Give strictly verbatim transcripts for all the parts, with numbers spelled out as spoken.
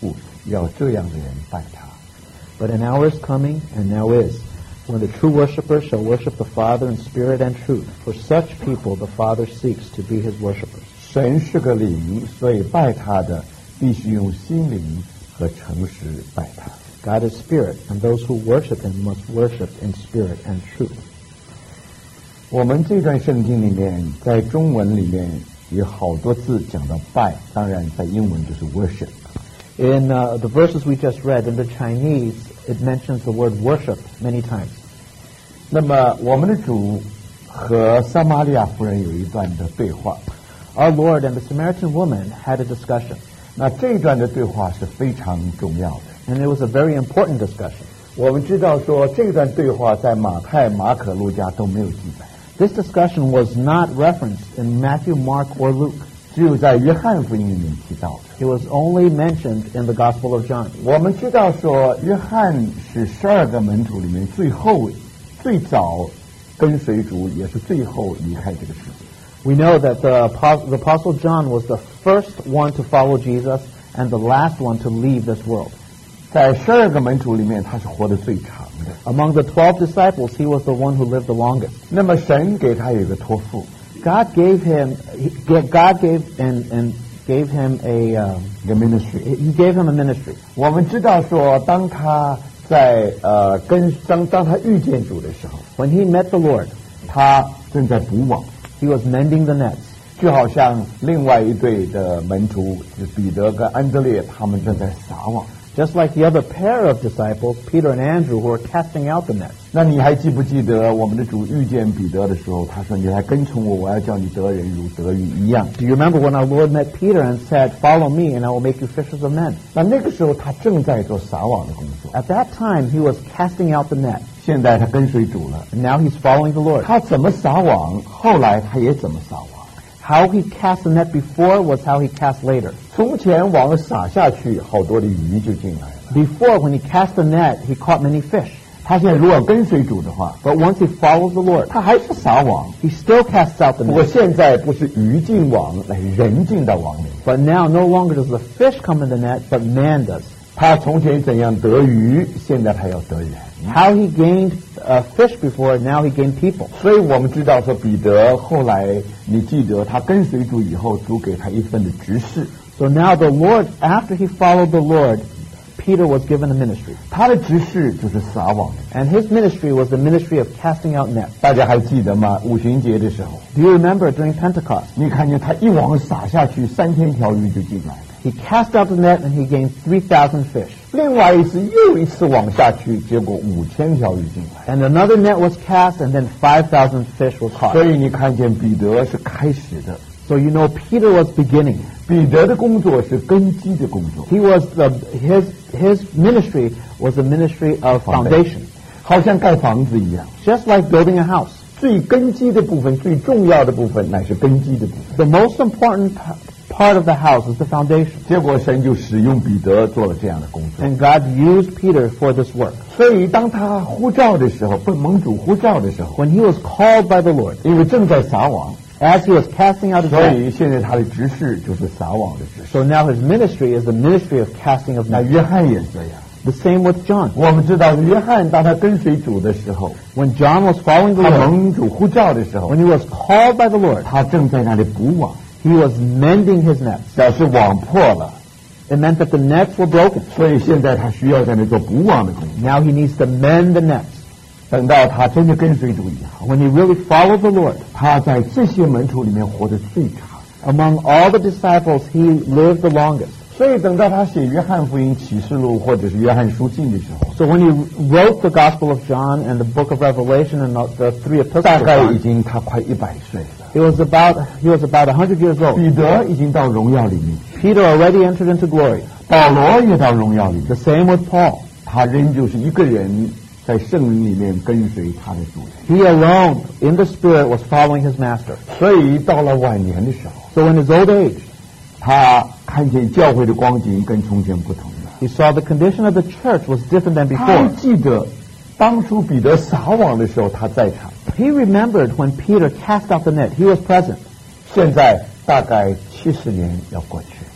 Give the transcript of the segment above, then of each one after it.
父要这样的人拜他。 But an hour is coming, and now is, when the true worshippers shall worship the Father in spirit and truth. For such people the Father seeks to be his worshippers. 神是个灵，所以拜他的必须用心灵和诚实拜他。 God is spirit, and those who worship him must worship in spirit and truth. 我们这段圣经里面，在中文里面有好多字讲到拜，当然在英文就是 worship。 In uh, the verses we just read, in the Chinese, it mentions the word worship many times. 那么我们的主和撒玛利亚妇人有一段的对话。 Our Lord and the Samaritan woman had a discussion. 那这一段的对话是非常重要的。 And it was a very important discussion. 我们知道说这段对话在马太、马可、路加都没有记载。 This discussion was not referenced in Matthew, Mark, or Luke. 只有在约翰福音里面提到的。 It was only mentioned in the Gospel of John. 我们知道说，约翰是十二个门徒里面最后、最早跟随主，也是最后离开这个世界。 We know that the, the Apostle John was the first one to follow Jesus and the last one to leave this world. 在十二个门徒里面，他是活得最长的。 Among the twelve disciples, he was the one who lived the longest. 那么神给他有一个托付。 God gave him, he, God gave and, and gave him a, um, a ministry. He gave him a ministry. 我们知道说，当他在呃跟当当他遇见主的时候 ，When he met the Lord, 他正在补网 ，he was mending the nets. 就好像另外一对的门徒，就是彼得跟安德烈，他们正在撒网。 Just like the other pair of disciples, Peter and Andrew, who were casting out the nets. 那你还记不记得我们的主遇见彼得的时候，他说：“你来跟从我，我要叫你得人如得鱼一样。” Do you remember when our Lord met Peter and said, "Follow me, and I will make you fishers of men"? 那那个时候他正在做撒网的工作。 At that time, he was casting out the net. 现在他跟随主了。 And now he's following the Lord. 他怎么撒网，后来他也怎么撒网。 How he cast the net before was how he cast later. 从前网撒下去，好多的鱼就进来了。 Before, when he cast the net, he caught many fish. 他现在如果跟随主的话 But once he follows the Lord, 他还是撒网。 he still casts out the 不过 net. 现在不是鱼进网，来人进到网里。 But now, no longer does the fish come in the net, but man does. 他从前怎样得鱼，现在他要得人。 How he gained uh, fish before, now he gained people. 所以我们知道说，彼得后来，你记得他跟随主以后，主给他一份的职事。 So now the Lord, after he followed the Lord, Peter was given a ministry. 他的职事就是撒网。 And his ministry was the ministry of casting out nets. 大家还记得吗？五旬节的时候， Do you remember during Pentecost? 你看见他一网撒下去，三千条鱼就进来了。 He cast out the net and he gained three thousand fish. 另外一次又一次网下去，结果五千条鱼进来。 And another net was cast and then five thousand fish were caught. 所以你看见彼得是开始的。 So you know Peter was beginning. 彼得的工作是根基的工作。 He was the, his, his ministry was the ministry of foundation. 好像盖房子一样。 Just like building a house. 最根基的部分，最重要的部分，乃是根基的部分。 The most important part of the house is the foundation. 结果神就使用彼得做了这样的工作。 And God used Peter for this work. 所以当他呼召的时候，不蒙主呼召的时候， When he was called by the Lord, 因为正在撒网， as he was casting out his 所 net, 以现在他的职事就是撒网的职事。 so now his ministry is the ministry of casting of 那 nets. 约翰也这样。 The same with John. 我们知道约翰当他跟随主的时候， When John was following the 他 Lord, 蒙主呼召的时候， when he was called by the Lord, 他正在那里补网， he was mending his nets. 表示网破了， It meant that the nets were broken. 所以现在他需要在那做补网的工作。 Now he needs to mend the nets. 等到他真的跟随主以后， When he really followed the Lord, 他在这些门徒里面活得最长。 among all the disciples, he lived the longest. 所以等到他写约翰福音、启示录或者是约翰书信的时候， So when he wrote the Gospel of John and the book of Revelation and the, the three epistles 大 of 概已 John, 经他快一百岁了。 he was about he was about a hundred years old. 彼得已经到荣耀里面， Peter already entered into glory. 保罗也到荣耀里面， The same with Paul. 他仍旧是一个人在圣灵里面跟随他的主人。 He alone, in the Spirit, was following his master. 所以到了晚年的时候， So in his old age, 他看见教会的光景跟从前不同了。 he saw the condition of the church was different than 他还 before. 记得当初彼得撒网的时候，他在场。 He remembered when Peter cast out the net. He was present. 现在大概七十年要过去了。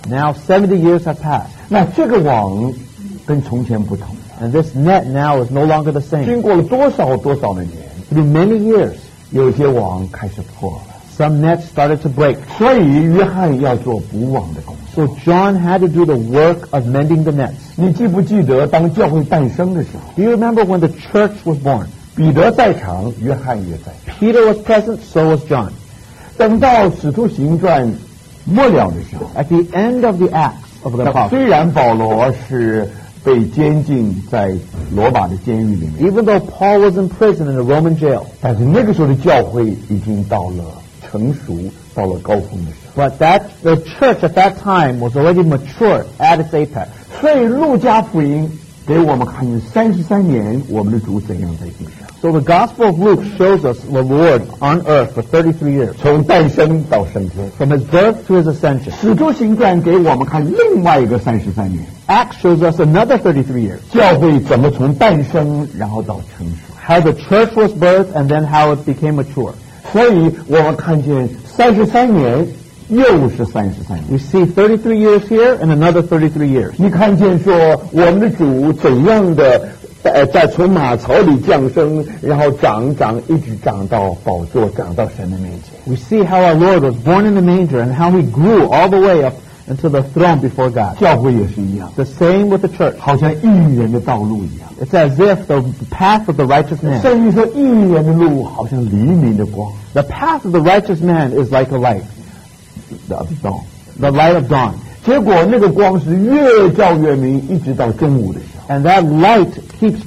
Now seventy years have passed. 那这个网跟从前不同了。 And this net now is no longer the 经 same. 过了多少多少的年， Through many years, 有些网开始破了， some nets started to break. 所以约翰要做补网的工作。 So John had to do the work of mending the nets. 你记不记得当教会诞生的时候， Do you remember when the church was born? 彼得在场，约翰也在场。 Peter was present, so was John. 等到使徒行传末了的时候， At the end of the Acts of the 虽 Apostles, 然保罗是被监禁在罗马的监狱里面， even though Paul was in prison in a Roman jail, 但是那个时候的教会已经到了成熟，到了高峰的时候。 but that the church at that time was already mature at its apex. 所以路加福音给我们看见三十三年我们的主怎样在地上， So the Gospel of Luke shows us the Lord on earth for thirty-three years, 从诞生到升天。 from his birth to his ascension. 使徒行传给我们看另外一个三十三年， Acts shows us another thirty-three years, 教会怎么从诞生然后到成熟。 how the church was birthed and then how it became mature. 所以我们看见三十三年又是三十三年。 We see thirty-three years here and another thirty-three years. 你看见说我们的主怎样的呃，在从马槽里降生，然后长长一直长到宝座，长到神的面前。 We see how our Lord was born in the manger and how he grew all the way up into the throne before God. 教会也是一样， The same with the church. 好像义人的道路一样。 It's as if the path of the righteous man, 圣经说义人的路好像黎明的光 the path of the righteous man is like a light, 的道， the light of dawn. 结果那个光是越照越明，一直到中午的时候。 And that light keeps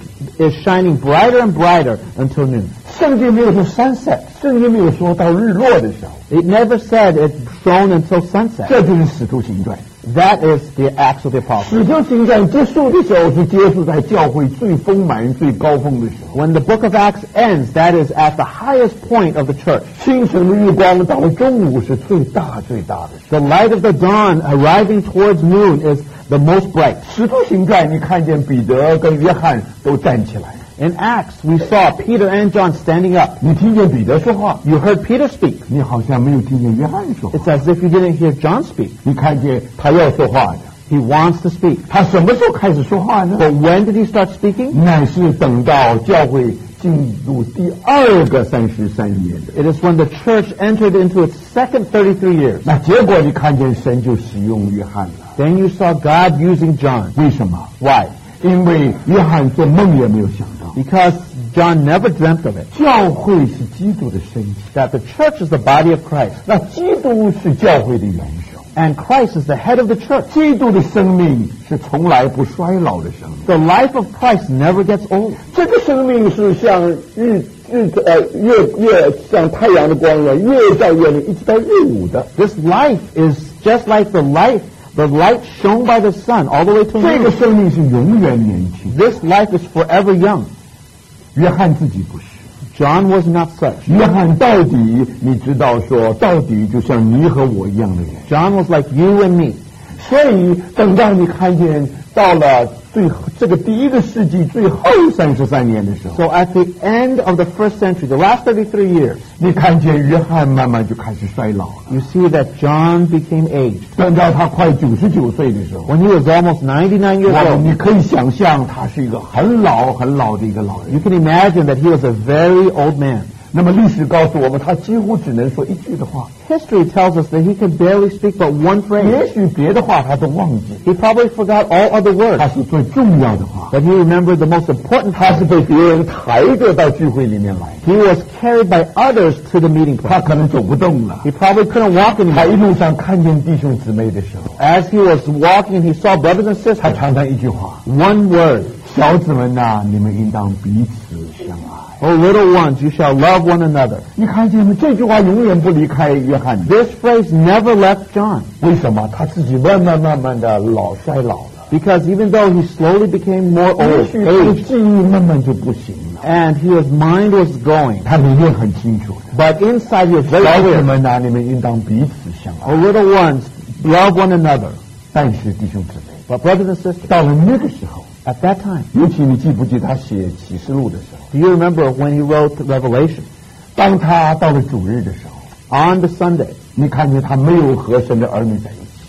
is shining brighter and brighter until noon. 圣经没有说 sunset， 圣经没有说到日落的时候， It never said it shone until sunset. 这就是使徒行传。 That is the Acts of the Apostles. 使徒行传结束的时候是结束在教会最丰满、最高峰的时候。 When the book of Acts ends, that is at the highest point of the church. 清晨的日光到了中午是最大最大的时候。 The light of the dawn arriving towards noon is the most bright. 使徒行传你看见彼得跟约翰都站起来， In Acts, we saw Peter and John standing up. 你听见彼得说话， You heard Peter speak. 你好像没有听见约翰说话。 It's as if you didn't hear John speak. 你看见他要说话的， He wants to speak. 他什么时候开始说话呢？ But when did he start speaking? 乃是等到教会进入第二个三十三年的。 It is when the church entered into its second thirty-three years. 那结果你看见神就使用约翰了， Then you saw God using John. 为什么？ Why? 因为约翰做梦也没有想到， Because John never dreamt of it. 教会是基督的身体， That the church is the body of Christ. 那基督是教会的元首， And Christ is the head of the church. 基督的生命是从来不衰老的生命， The life of Christ never gets old. 这个生命是像日日呃月月像太阳的光一样，越照越明，一直到日午的。 This life is just like the light, the light shown by the sun all the way to 这个 noon. 生命是永远年轻。 This life is forever young. 约翰自己不是， John was not such. 约翰到底你知道说，到底就像你和我一样的人。 John was like you and me. 所以等到你看见到了最这个第一个世纪最后三十三年的时候， So at the end of the first century, the last thirty-three years, 你看见约翰慢慢就开始衰老了。 you see that John became aged. 等到他快九十九岁的时候， When he was almost ninety-nine years 哇， old, 你可以想象他是一个很老很老的一个老人。 you can imagine that he was a very old man. 那么历史告诉我们，他几乎只能说一句的话， History tells us that he could barely speak but one 也 phrase. 许别的话他都忘记， He probably forgot all other 他 words, 是最重要的话。 but he remembered the most important 他是 part. 被别人抬着到聚会里面来， He was carried by others to the meeting 他 place. 可能走不动了。 He probably couldn't walk 他 anymore. 一路上看见弟兄姊妹的时候， As he was walking, he saw brothers and 他 sisters. 常常一句话： One word. 小子们呐、你们应当彼此相爱。 O little ones, you shall love one another. 你看见没？这句话永远不离开约翰。 This phrase never left John 为什么？他自己慢慢慢慢的老衰老了， because even though he slowly became more 也 old, 许他的 aged, 记忆慢慢就不行了。 and his mind was going, 他里面很清楚的， but inside he was very 小子 clear. 们呐、你们应当彼此相 O 爱。 little ones, love one another. 但是弟兄姊妹， But brothers and sisters, 到了那个时候， at that time, 尤其你记不记得他写启示录的时候， do you remember when he wrote Revelation? 当他到了主日的时候， On the Sunday, 你看见他没有和神的儿女在一起，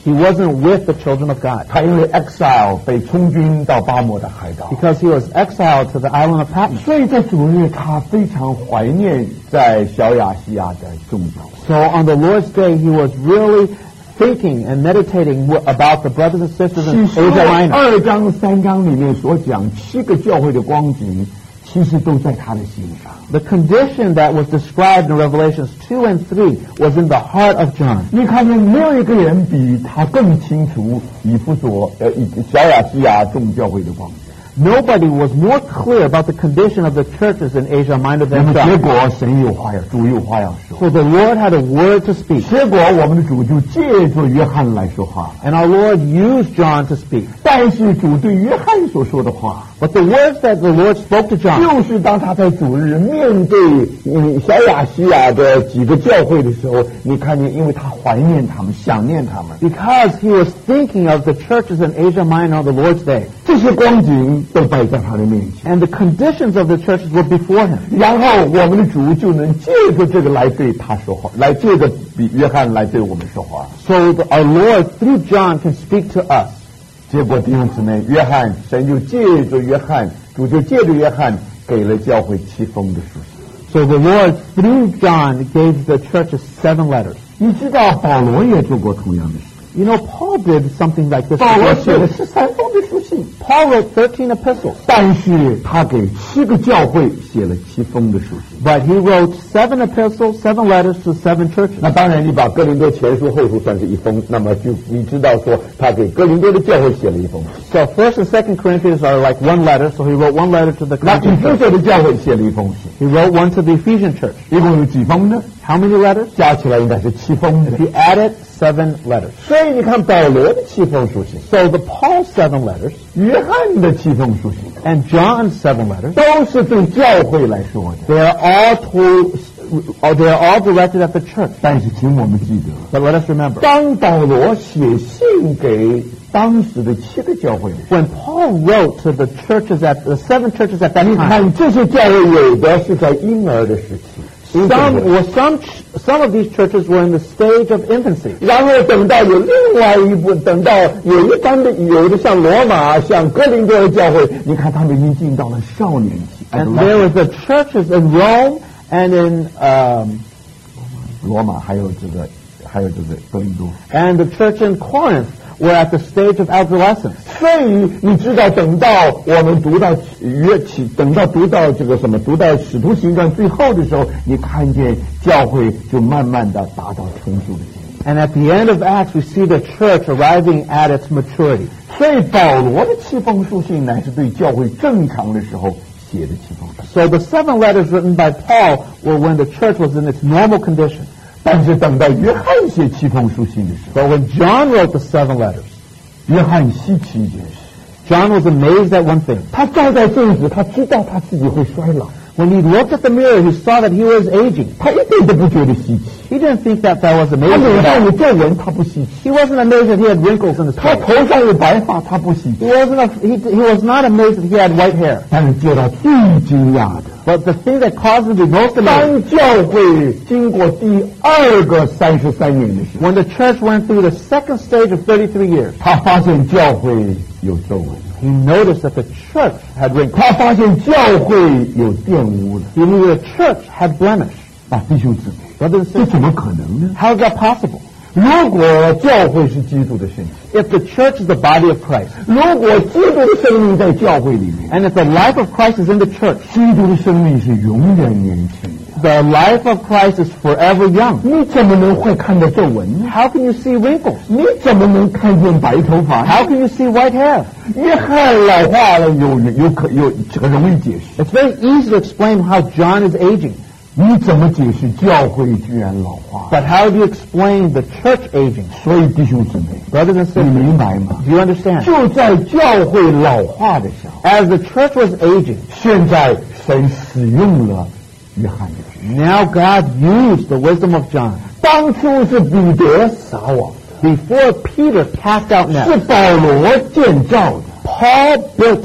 He wasn't with the children of God 他因为 exile 被充军到巴摩的海岛， because he was exiled to the island of Patmos. 所以在主日他非常怀念在小亚细亚的众教会。 So on the Lord's Day, he was really thinking and meditating about the brothers and sisters in 启示录 Asia Minor. 二章三章里面所讲七个教会的光景，其实都在他的心上。 The condition that was described in Revelations two and three was in the heart of John. 你看见没有一个人比他更清楚以弗所呃以小亚细亚众教会的光景。 Nobody was more clear about the condition of the churches in Asia Minor 那 than 么结 John. 果神有话要，主有话要说。 So the Lord had a word to speak, 结果我们的主就借着约翰来说话， and our Lord used John to speak. 但是主对约翰所说的话， But the words that the Lord spoke to John 就是当他在主日面对嗯小亚细亚的几个教会的时候，你看见，因为他怀念他们，想念他们， because he was thinking of the churches in Asia Minor on the Lord's Day. 这些光景都摆在他的面前， And the conditions of the churches were before him. 然后我们的主就能借着这个来对他说话，来借着比约翰来对我们说话。 So the, our Lord, through John, can speak to us. 结果弟兄姊妹，约翰神就借着约翰，主就借着约翰给了教会七封的书信。 So the Lord, through John, gave the churches seven letters. 你知道保罗也做过同样的事， You know, Paul did something like this. 保罗 before 写了 too. 十三封的书信， Paul wrote thirteen epistles, 但是他给七个教会写了七封的书信。 but he wrote seven epistles, seven letters to seven churches. 那当然，你把哥林多前书、后书算是一封，那么就你知道说他给哥林多的教会写了一封， So First and Second Corinthians are like one letter. So he wrote one letter to the 那以 Corinthian 弗 church. 所的教会写了一封信， He wrote one to the Ephesian church. 一共有几封呢？ How many letters? 加起来应该是七封的。 He added seven letters. 所以你看保罗的七封书信， So the Paul's seven letters 约翰的七封书信， and John's seven letters, 都是对教会来说的。 they are all to, oh, they are all directed at the church. 但是请我们记得， But let us remember, 当保罗写信给当时的七个教会的时候， when Paul wrote to the churches at the seven churches at that 你 time, 看这些教会有的是在婴儿的时期， some were some some of these churches were in the stage of infancy. 然后等到有另外一部，等到有一般的有的像罗马、像哥林多的教会，你看他们已经进到了少年期。 And there were the churches in Rome and in um, 罗马还有这个，还有这个哥林多。 and the church in Corinth were at the stage of adolescence. 所以你知道，等到我们读到约起，等到读到这个什么，读到使徒行传最后的时候，你看见教会就慢慢的达到成熟的境界。 And at the end of Acts, we see the church arriving at its maturity. 所以保罗的七封书信乃是对教会正常的时候写的七封书信。 So the seven letters written by Paul were when the church was in its normal condition. 但是等到约翰写七封书信的时候， But when John wrote the seven letters, 约翰稀奇一件事， John was amazed at one thing. 他照在镜子，他知道他自己会衰老， When he looked at the mirror, he saw that he was aging. 他一点都不觉得稀奇。 He didn't think that that was 他 amazing 脸 at 上 all. 有皱纹，他不稀奇； He wasn't amazed that he had wrinkles in his 他 face. 头上有白发，他不稀 He 奇。 wasn't. A, he, he was not amazed that he had white hair. 但是叫他最惊讶的， But the thing that caused him to be most amazed, 当教会经过第二个三十三年的时候， when the church went through the second stage of thirty-three years, 他发现教会有皱纹， he noticed that the church had wrinkles. 他发现教会有玷污了。 He knew the church had blemish. 啊，弟兄姊妹， Brothers and 这 sisters, 怎么可能呢？ how is that possible? 如果教会是基督的身体， If the church is the body of Christ, 如果基督的生命在教会里面， and if the life of Christ is in the church, 基督的生命是永远年轻的， the life of Christ is forever young. 你怎么能会看到皱纹呢？ How can you see wrinkles? 你怎么能看见白头发呢？ How can you see white hair? 约翰老化了，有有可有很容易解释。 It's very easy to explain how John is aging. 你怎么解释教会居然老化？ But how do you explain the church aging? 所以弟兄姊妹， Brothers and 你 sisters, 明白吗？ do you understand? 就在教会老化的时候， As the church was aging, 现在神使用了约翰的知识。 now God used the wisdom of John. 当初是彼得撒网的， Before Peter cast out 是 nets, 保罗建造的。 Paul built up.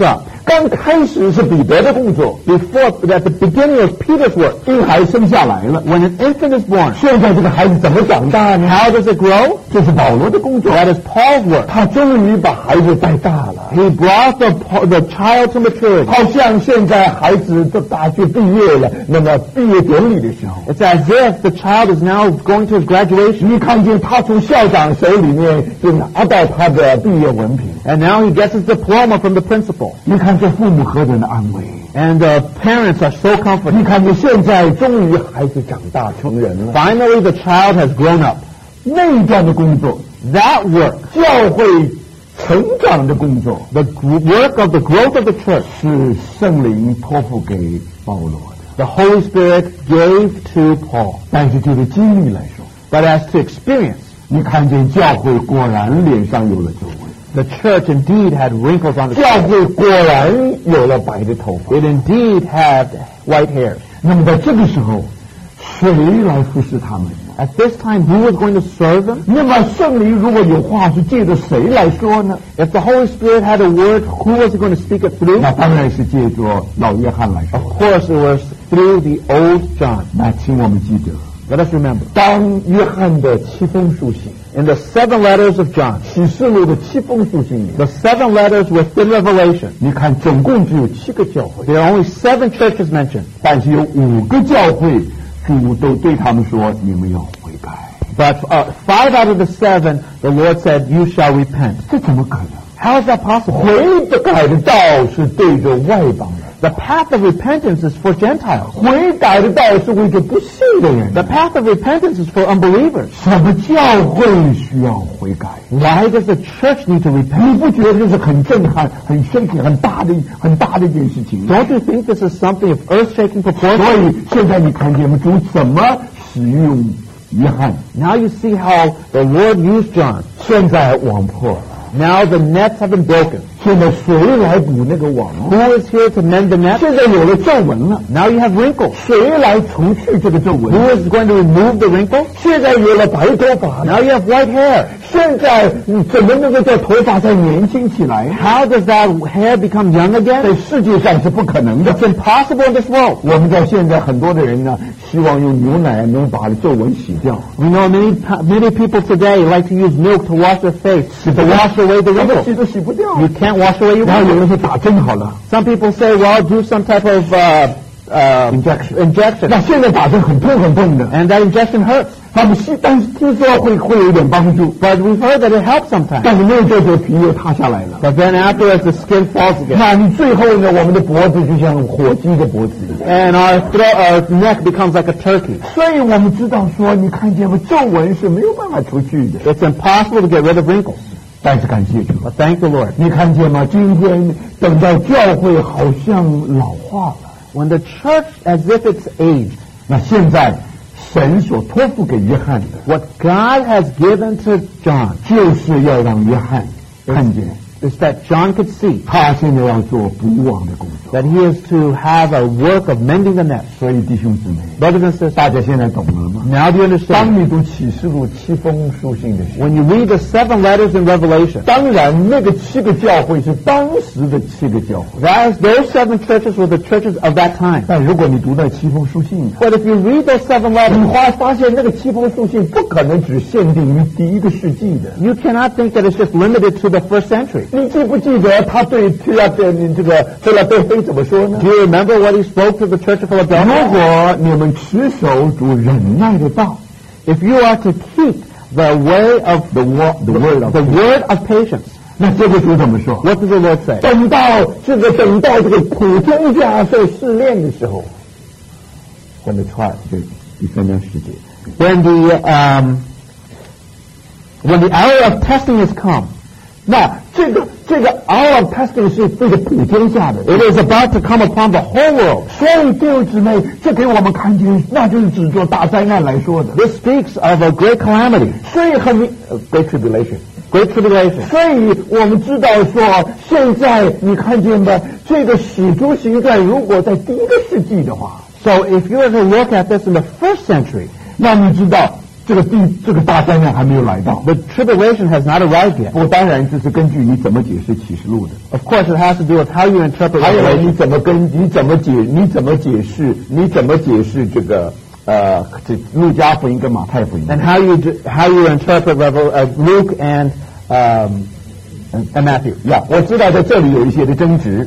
刚开始是彼得的工作 Before, at the beginning of Peter's work, 婴孩生下来了， when an infant is born, 现在这个孩子怎么长大呢？ how does it grow? 这是保罗的工作， That is Paul's work. 他终于把孩子带大了。 He brought the, the child to maturity. 好像现在孩子都大学毕业了，那么毕业典礼的时候， It's as if the child is now going to his graduation. 你看见他从校长手里面就拿到他的毕业文凭， And now he gets his diploma from the principal. 你看这父母何等的安慰。 And the parents are so 你 comforted. 看见现在终于孩子长大成人了， Finally, the child has grown up. 那一段的工作， That work, 教会成长的工作， the gr- work of the growth of the church, 是圣灵托付给保罗的。 the Holy Spirit gave to Paul. 但是这个经历来说， But as to experience, 你看见教会果然脸上有了皱纹， the church indeed had wrinkles on its 教 face. 会果然有了白的头发。 It indeed had white hairs. 那么在这个时候，谁来服侍他们呢？ At this time, who was going to serve them? 那么圣灵如果有话是借着谁来说呢？ If the Holy Spirit had a word, who was he going to speak it through? 那当然是借着老约翰来说。 Of course, it was through the old John. 那请我们记得， Let us remember. 当约翰的七封书信， In the seven letters of John, 启示录的七封书信里， the seven letters within Revelation, 你看总共只有七个教会， there are only seven churches mentioned. 但是有五个教会，主都对他们说：“你们要悔改。 But uh, five out of the seven, the Lord said, you shall repent. ” 这怎么可能？ How is that possible? 悔改的道是对着外邦人， The path of repentance is for Gentiles. 悔改的道是为着不信的人。 The path of repentance is for unbelievers. 什么教会需要悔改？ Why does the church need to 你 repent? 不觉得这是很震撼、很深刻、很大的、很大的一件事情吗？ Don't you think this is something of earth-shaking 所 proportion? 以现在你看见吗？主怎么使用约翰？ Now you see how the Lord used John. 现在网破了， Now the nets have been broken. 现在谁来补那个网？ Who is here to mend the net? 现在有了皱纹了， Now you have wrinkles. 谁来除去这个皱纹？ Who is going to remove the wrinkles? 现在有了白头发了， Now you have white hair. 现在你怎么能够叫头发再年轻起来？ How does that hair become young 在 again? 世界上是不可能的。 It's impossible in this world. 我们知道现在很多的人呢，希望用牛奶能把皱纹洗掉， We know many many people today like to use milk to wash their face, to wash away the 怎么 wrinkles. 洗都洗不掉。 You can't wash away your 然后 wrinkles. 有人说打针好了 Some people say, well, do some type of uh, uh, ，injection。 injection. 那现在打针很痛很痛的， And that injection hurts. 他们是但是听说会会有点帮助， But we've heard that it helps sometimes. 但是没有多久皮又塌下来了。 But then afterwards the skin falls again. 那你最后呢，我们的脖子就像火鸡的脖子一样。 And our throat, our neck becomes like a turkey. 所以我们知道说，你看见吗？皱纹是没有办法除去的。 It's impossible to get rid of wrinkles. 但是感谢主， But thank the Lord. 你看见吗？今天等到教会好像老化了， When the church, as if it's aged, 那现在神所托付给约翰的， what God has given to John 就是要让约翰看见 is that John could see 他现在要做补网的工作。 that he is to have a work of mending the net. 所以弟兄姊妹， Brothers and sisters, 大家现在懂了吗？ now do you 当 understand? 你读启示录七封书信的时候， When you read the seven letters in Revelation, 当然那个七个教会是当时的七个教会， that is, those seven churches were the churches of that time. 但如果你读到七封书信， But if you read those seven 你 letters, 会发现那个七封书信不可能只限定于第一个世纪的。 you cannot think that it's just limited to the first century. 你记不记得他对菲拉对你这个菲拉贝菲怎么说呢 Do？you remember what he spoke to the church of 如 Philadelphia? 果你们持守主忍耐的道， If you are to keep the way of the word the word of the word of patience, 那这个主怎么说？ what does the Lord say? 等到这个等到这个普天下受试炼的时候，when the trial 这第三章十节， When the um, when the hour of testing has come, 那这个这个 hour of testing 是对着普天下的， it is about to come upon the whole world. 所以弟兄姊妹，这给我们看见，那就是指着大灾难来说的。 This speaks of a great calamity, 所以很明呃 great tribulation。 great tribulation. 所以我们知道说，现在你看见吧，这个使徒行传如果在第一个世纪的话， So if you were to look at this in the first century, 那你知道这个地这个大灾难还没有来到。 The tribulation has not arrived yet. 不过当然这是根据你怎么解释启示录的。 Of course, it has to do with how you interpret 还有 Revelation. 你怎么跟你怎么解你怎么解释你怎么解释这个呃这路加福音跟马太福音。 And how you do, how you interpret Revel, uh, Luke and um, and Matthew. 呀，我知道在这里有一些的争执。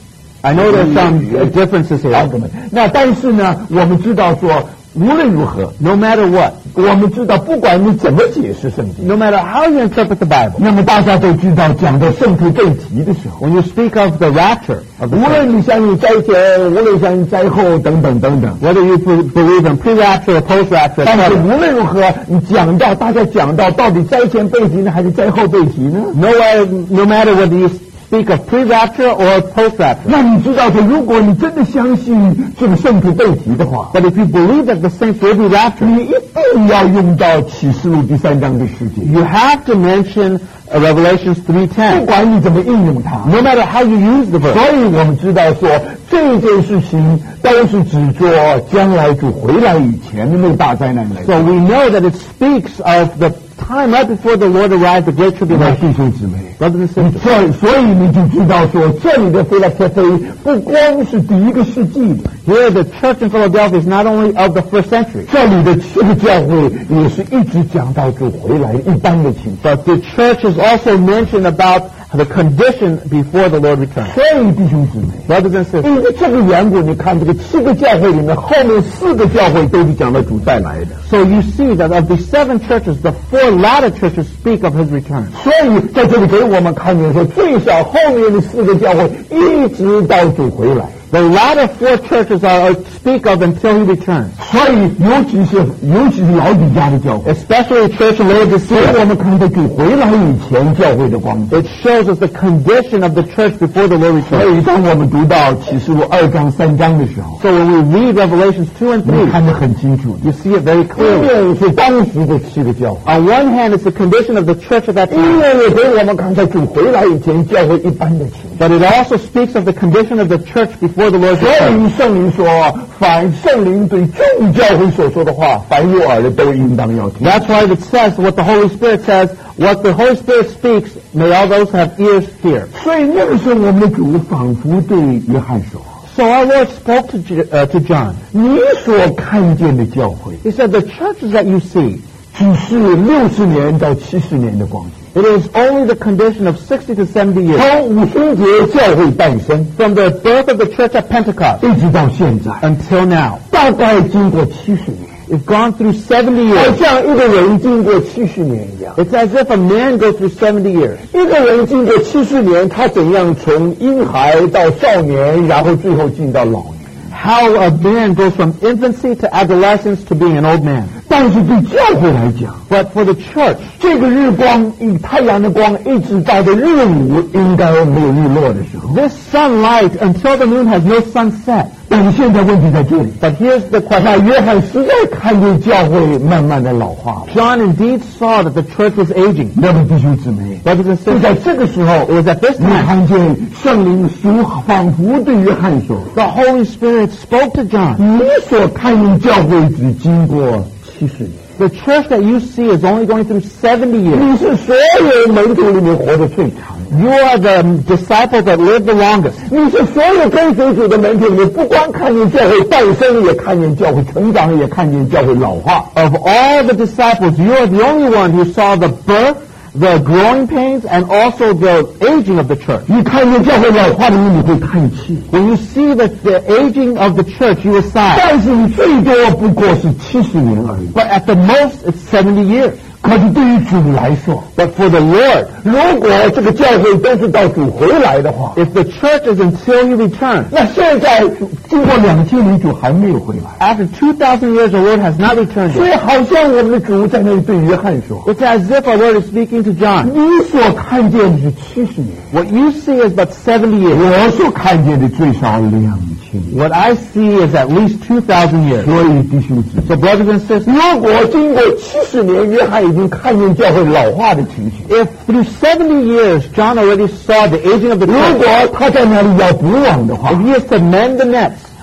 I know there's some differences here. 那但是呢，我们知道说，无论如何 No matter what, 我们知道不管你怎么解释圣经 no matter how you interpret the Bible, 那么大家都知道讲到圣徒被提的时候， when you speak of the rapture of the 无 church, 论你相信灾前，无论相信灾后等等等等， whether you be- believe in pre-rapture or post-rapture, 但是 et cetera, 无论如何，你讲到大家讲到到底灾前被提呢，还是灾后被提呢？ no, uh, no matter whether you speak of pre-rapture or post-rapture. 那你知道说，如果你真的相信这个圣徒被提的话， But if you believe that the saints will be raptured, 你一定要用到启示录第三章第十节， you have to mention uh, Revelations three 不 ten, 管你怎么应用它。 no matter how you use the verse. 所以我们知道说，这件事情都是指着将来主回来以前的那个大灾难来 So 的。 we know that it speaks of the time right before the Lord arrived, the great 那 tribulation. 弟兄姊妹， Brothers and 你 sisters, 这所以你就知道说，这里的菲拉铁菲不光是第一个世纪的， here the church in Philadelphia is not only of the first century, 这里的这个教会也是一直讲到主回来一般的情况。 but the church is also mentioned about the condition before the Lord returns. 所以弟兄姊妹， Brothers and sisters, 因为这个缘故，你看这个七个教会里面，后面四个教会都是讲到主再来的。 so you see that of the seven churches, the four latter churches speak of his return. 所以在这里给我们看见说，最少后面的四个教会一直到主回来。 The latter four churches are speak of until he returns, 所以尤其是尤其是老底家的教会， especially the church in 所以 Laodicea. 我们看到主回来以前教会的光景。 It shows us the condition of the church before the Lord 所 returns. 以当我们读到启示录二章三章的时候， So when we read Revelations two and 你 three, 看得很清楚。 you see it very 一 clearly. 面是当时的七个教会， On one hand, it's the condition of the church at that 一 time, 面也给我们看到主回来以前教会一般的情况。 but it also speaks of the condition of the church before the Lord's 所 return. 以圣灵说，凡圣灵对众教会所说的话，凡有耳的都应当要听。 That's why it says what the Holy Spirit says, what the Holy Spirit speaks, may all those who have ears hear. 所以那个时候，我们的主仿佛对约翰说 So our Lord spoke to, J- uh, to John.：“ 你所看见的教会， He said, the churches that you see, 只是六十年到七十年的光景。 it is only the condition of sixty to seventy years. 从五旬节教会诞生， From the birth of the church at Pentecost 一直到现在， until now. 大概经过七十年， It's gone through seventy 好 years. 像一个人经过七十年一样。 It's as if a man goes through seventy years. 一个人经过七十年，他怎样从婴孩到少年，然后最后进到老年？ How a man goes from infancy to adolescence to being an old man. 但是对教会来讲， But for the church, 这个日光以太阳的光一直到的日午，应该没有日落的时候。 this sunlight until the moon has no sunset. 但是现在问题在这里， But here's the 那 question. 约翰实在看见教会慢慢的老化了。 John indeed saw that the church was aging. 那么弟兄姊妹， Brothers and 就在 sisters, 这个时候， it was at this 你 time 看见圣灵属仿佛对约翰说 the Holy Spirit spoke to：“ John. 你所看见教会只经过七十年， The church that you see is only going through seventy years. 你是所有门徒里面活得最长的。” You are the disciples that live the longest. 你是所有跟随主的门徒里面，不光看见教会诞生，也看见教会成长，也看见教会老化。 Of all the disciples, you are the only one who saw the birth, the growing pains, and also the aging of the church. 你看见教会老化的时候，你会叹气， When you see the, the aging of the church, you will sigh. 但是你最多不过是七十年而已。 But at the most, it's seventy years. 可是对于主来说， But for the Lord, 如果这个教会都是到主回来的话， if the church is until He returns, 那现在经过两千年，主还没有回来。 after two thousand years, the Lord has not returned 所 yet. 以好像我们的主在那里对约翰说 It's as if our Lord is speaking to：“ John. 你所看见的是七十年， What you see is but seventy years. 我所看见的最少两千年。 What I see is at least two thousand years. 所以弟兄姊妹， So brothers and sisters, 如果经过七十年，约翰已经看见教会老化的情形。 if through seventy years John already saw the aging of the 如 church, 果他在那里要补网的话 if，he is to mend the nets,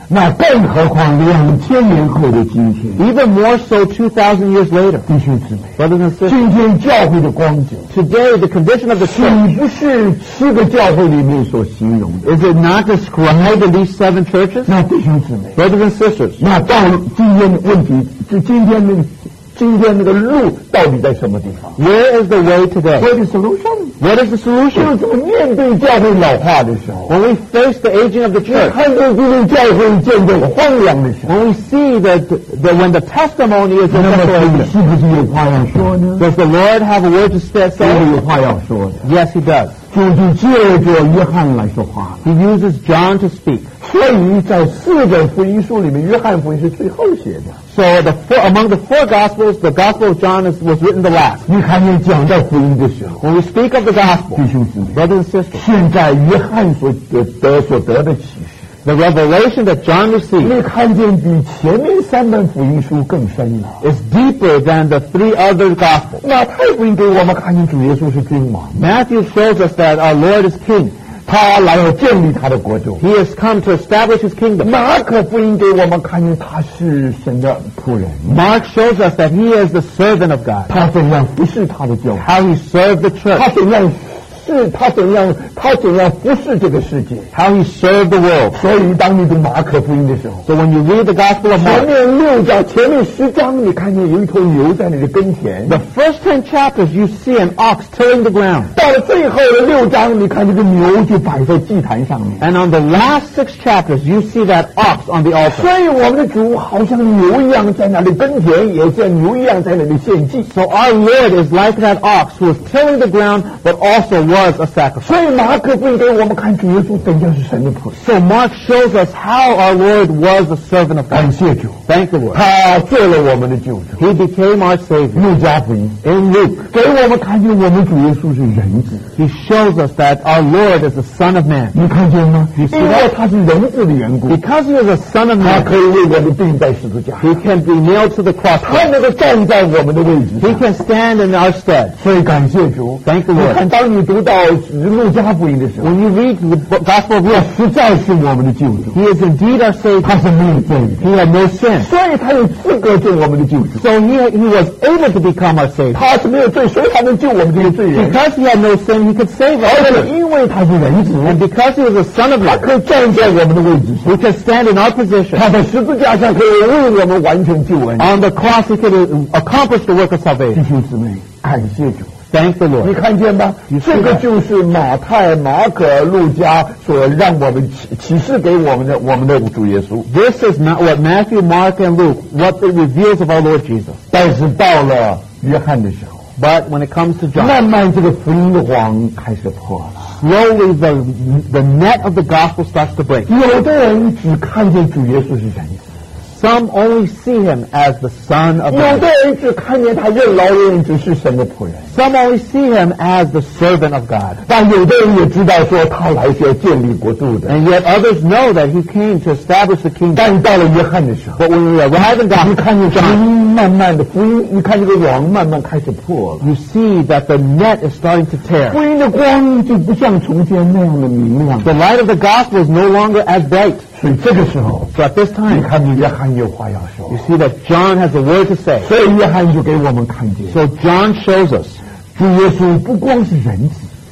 那更何况两千年后的今天， Even more so two thousand years later. 弟兄姊妹， Brothers and sisters, 今天教会的光景， today the condition of the 岂 church, 不是七个教会里面所形容的？ is it not described in these seven churches? 那弟兄姊妹， Brothers and sisters, 那到今天的问题，就今天那个今天那个路到底在什么地方 where is the way today? ？What is the solution？ What is the 就 solution? 是怎么面对教会老化的时候， When we face the aging of the 你 church, 看见今天教会渐渐荒凉的时候， when we see that, that when the testimony is in 那么 separation, 你是不是有话要说呢？ does the Lord have a word to say? 真的有话要说的， Yes, He does. 就是借着约翰来说话了。 He uses John to speak. 所以在四个福音书里面，约翰福音是最后写的。 So the four, among the four Gospels, the Gospel of John is, was written the last. 你看见讲到福音的时候， When we speak of the Gospel, 弟兄姊妹， brothers and sisters, 现在约翰所得得所得的启示， the revelation that John received 你看见比前面三本福音书更深了。 is deeper than the three other Gospels. 马太福音给我们看见主耶稣是君王， Matthew shows us that our Lord is King. 他来要建立他的国度。 He has come to establish His kingdom. 马可福音给我们看见他是神的仆人， Mark shows us that He is the servant of God. 他怎样服侍他的教会， How He served the 他 church. 怎样是他怎样他怎样服侍这个世界。 How He served the world. 所以当你读马可福音的时候， So when you read the Gospel of 前 Mark, 面六章前面十章你看见有一头牛在那里耕田， the first ten chapters you see an ox tilling the ground. 到了最后的六章，你看这个牛就摆在祭坛上面。 And on the last six chapters you see that ox on the altar. 所以我们的主好像牛一样在那里耕田，也像牛一样在那里献祭。 So our Lord is like that ox who was tilling the ground but also was a sacrifice. 所以马可福音给我们看主耶稣怎样是神的仆人。 So Mark shows us how our Lord was a servant of 感 God. 谢主， Thank the Lord. 他做了我们的救主。 He became our Savior. 路加福音 In Luke, 给我们看见我们主耶稣是人子， He shows us that our Lord is the Son of Man. 你看见吗？ You see 因为 that? 他是人子的缘故， Because He is a Son of 他 Man, 可以为我们钉在十字架， He can be nailed to the cross. 他能够站在我们的位置 He 上。 can stand in our stead. 所以感谢主。 Thank the 你 Lord. 看，当你读到路加福音的时候， When you read the Gospel of 他 Luke, 实在是我们的救主， He is indeed our Savior. 他是没有罪的， He had no sin. 所以他有资格做我们的救主。 So he, he was able to become our Savior. 他是没有罪，所以他能救我们这些罪人。 Because He had no sin, He could save 而 us. 且因为他是人子， And because He was the Son of 他 Man, 可以站在我们的位置上， He could stand in our position. 他在十字架上可以为我们完成救恩。 On the cross, He could accomplish the work of 弟 salvation. 兄姊妹，感谢主。 Thank the 你 Lord. 看见吗？这个就是马太、马可、路加所让我们启启示给我们的我们的主耶稣。 This is not what Matthew, Mark, and Luke, what it reveals of our Lord Jesus. 但是到了约翰的时候， But when it comes to John, 慢慢这个福音的网开始破了。 slowly the, the net of the gospel starts to break. 有的人只看见主耶稣是人子， Some only see Him as the Son of 有 Man. 的人只看见他任劳任怨，是神的仆人。 Some only see Him as the servant of God. 但有的人也知道说他来是要建立国度的。 And yet others know that He came to establish the kingdom. 但到了约翰的时候， But when we arrive in 你 Gospel 看见福 John, 音慢慢的福音，你看这个网慢慢开始破了。 you see that the net is starting to tear. 福音的光就不像从前那样的明亮。 The light of the gospel is no longer as bright. 所以这个时候， So at this 你 time, 看见约翰有话要说 you，see that John has a word to say. 所以约翰就给我们看见， So John shows us 主耶稣不光是人子，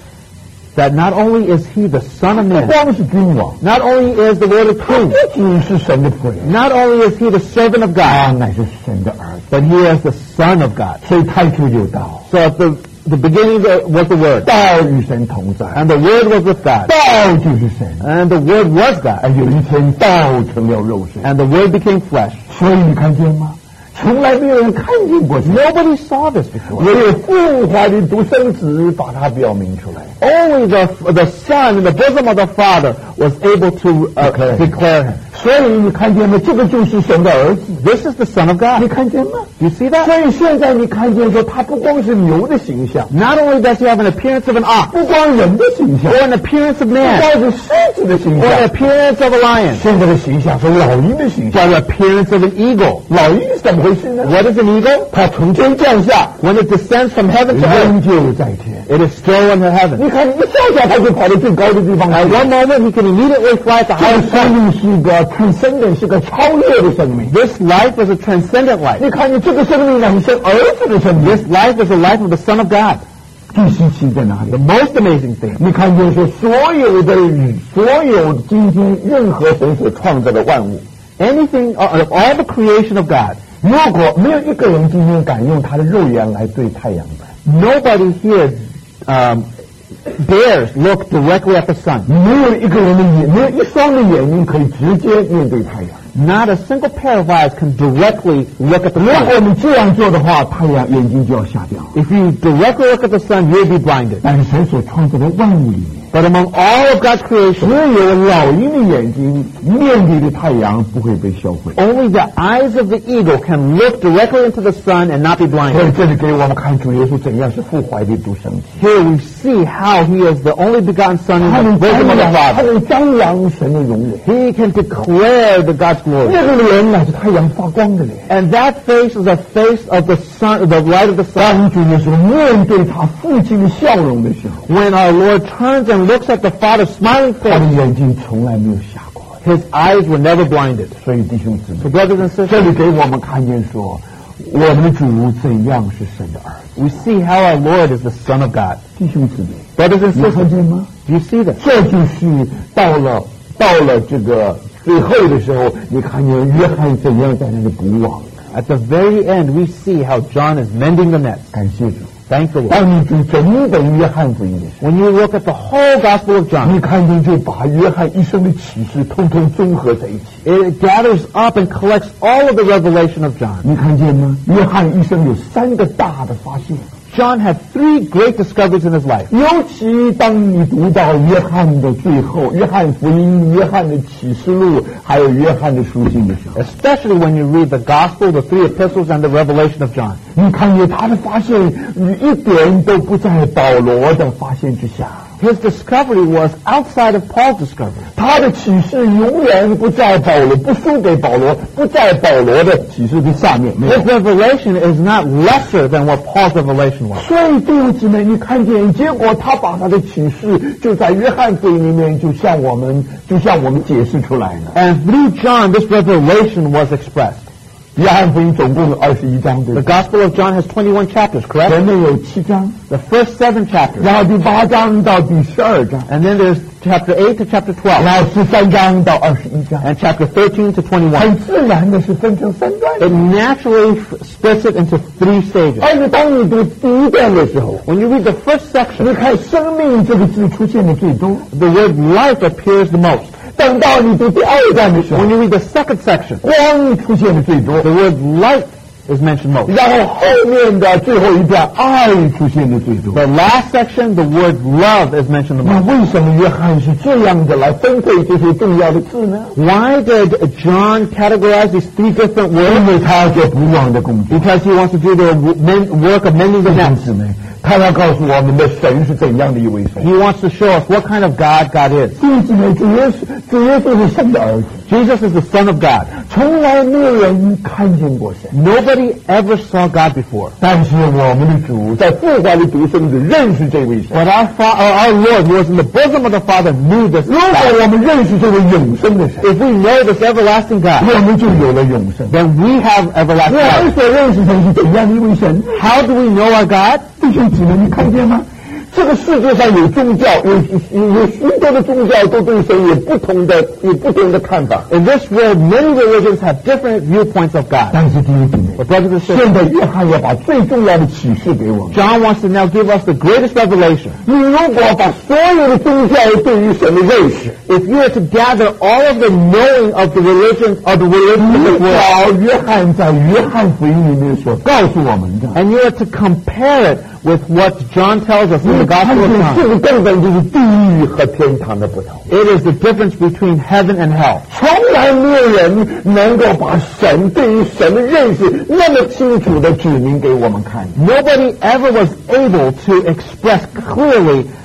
that not only is He the Son of 不 Man, 光是君王， not only is the Lord of 他 Kings, 不仅是神的仆人， not only is He the servant of 他 God, 乃是神的儿子。 but He is the Son of God. 所以太初有道， So at the, the beginning the- was the Word, 道与神同在， and the Word was with God, 道就是神。 and the Word was 而 God, 有一天，道成了肉身。 and the Word became flesh. 所以你看见吗？从来没有人看见过神， Nobody saw this before. 唯有父怀的独生子把它表明出来。 Only the, the Son in the bosom of the Father was able to uh, Declare. declare Him. 所以你看见吗？这个就是神的儿子， This is the Son of 你 God. 看见吗？ You see that? 所以现在你看见说，他不光是牛的形象， Not only does He have an appearance of an ox, 不光人的形象， or an appearance of 不 man, 光是狮子的形 or an 象， appearance of a lion, 现在的形象是老鹰的形 but 象。 an appearance of an eagle. 老鹰是怎么回事呢？ What is an eagle? 它从天降下， When it descends from heaven to earth, 仍旧在天。 it is still in heaven. 你看，一下下它就跑到最高的地方来 At。one moment, He can can immediately fly at the 这个 highest 生 point. 命是一个 transcendent， 是个超越的生命。 This life is a transcendent life. 你看见这个生命呢，是儿子的生命。 This life is the life of the Son of God. 最稀奇在哪里 The？ most amazing thing. 你看见说，所有的所有今天任何神所创造的万物， Anything, uh, of all the creation of God, 如果没有一个人今天敢用他的肉眼来对太阳的， nobody here um, dares look directly at the sun. 没有一个人的眼，没有一双的眼睛可以直接面对太阳。 Not a single pair of eyes can directly look at the 如果 sun. 你这样做的话，太阳眼睛就要瞎掉。 If you directly look at the sun, you'll be blinded. 但是神所创造的万物里面， But among all of God's 只 creation, 有老鹰的眼睛面对的太阳不会被销毁。 only the eyes of the eagle can look directly into the sun and not be 所以 blinded. 这里给我们看主耶稣怎样是父怀的独生子， Here we see how he is the only begotten Son 他 in 能 the 张 bosom of the 扬，他 Father. 能张扬神的荣耀。 He can declare the God's glory. 那个脸乃是太阳发光的脸。 And that face is a face of the sun, the light of the sun. 当主耶稣面对他父亲的笑容的时候， When our Lord turns and looks at the Father's smiling 他的 face, 眼睛从来没有瞎过。 his eyes were never blinded. 所以弟兄姊 So 妹， brothers and 这 sisters, 里给我们看见说，我们的主怎样是神的儿子。 we see how our Lord is the Son of God. 弟兄姊妹， Brothers and 你看 sisters, 见吗？ do you see this? 这就是到了到了这个最后的时候，你看见约翰怎样在那里补网。 At the very end, we see how John is mending the nets. 感谢主。 Thank the Lord. 当你读整本约翰福音的时候， When you look at the whole Gospel of John, 你看见就把约翰一生的启示通通综合在一起。 it gathers up and collects all of the revelation of John. 你看见吗？约翰一生有三个大的发现。 John had three great discoveries in his life. 尤其当你读到约翰的最后，约翰福音、约翰的启示录，还有约翰的书信的时候， Especially when you read the Gospel, the three epistles, and the revelation of John. 你看见他的发现一点都不在保罗的发现之下， His discovery was outside of Paul's discovery. 他的启示永远不在保罗，不输给保罗，不在保罗的启示的下面。没有 His revelation is not lesser than what Paul's revelation was. 所以弟兄姊妹，你看见，结果他把他的启示就在约翰福音里面，就向我们，就向我们解释出来了。 And through John, this revelation was expressed. 约翰福音总共有二十一章，对 The 吧？ Gospel of John has twenty-one chapters, correct? 前面有七章， The first seven chapters. 然后第八章到第十二章， And then there's chapter eight to chapter twelve. 然后十三章到二十一章， And chapter thirteen to twenty-one. 很自然的是分成三段。 It naturally f- splits it into three stages. 而且当你读第一段的时候， When you read the first section, 你看生命这个字出现的最多。 the word life appears the most. 等到你读第二段的时候 When，you read the second section, 光出现的最多。 the word light is mentioned most. 然后后面的最后一段爱出现的最多。 The last section, the word love is mentioned the 那 most. 为什么约翰是这样的来分配这些重要的字呢？ Why did John categorize these three different 因 words? 为他要做不忘的工作。 Because he wants to do the w- men- work of mending the 弟兄 nets. 姊妹，他要告诉我们的神是怎样的一位神。 He wants to show us what kind of God God is. 弟兄姊妹，主耶稣，主耶稣是神的儿子， Jesus is the Son of God. 从来没有人看见过神。 Nobody ever saw God before. 但是我们的主在父怀里独生子认识这位神。 But our, fa- uh, our Lord, who was in the bosom of the Father, knew this 如果 God. 我们认识这位永生的神， If we know this everlasting God, 我们就有了永生。 then we have 我 everlasting 们 life. 所认识神是怎样的一位神？ How do we know our God? 弟兄姊妹，你看见吗？这个世界上有宗教，有有有许多的宗教都对神有不同的有不同的看法。 In this world, many religions have different viewpoints of God. 但是弟兄姊妹， But brothers and sisters, 现在约翰要把最重要的启示给我们。 John wants to now give us the greatest revelation. 你如果把所有的宗教对于神的认识， If you were to gather all of the knowing of the religions of the religions of 你 this world, 找约翰在约翰福音里面所告诉我们的， and you were to compare it with what John tells us in the 你看 Gospel of 见 John, 这个根本就是地狱和天堂的不同。 it is the difference between heaven and hell. 从来没有人能够把神对于神的认识那么清楚的指明给我们看。 Nobody ever was able to express clearly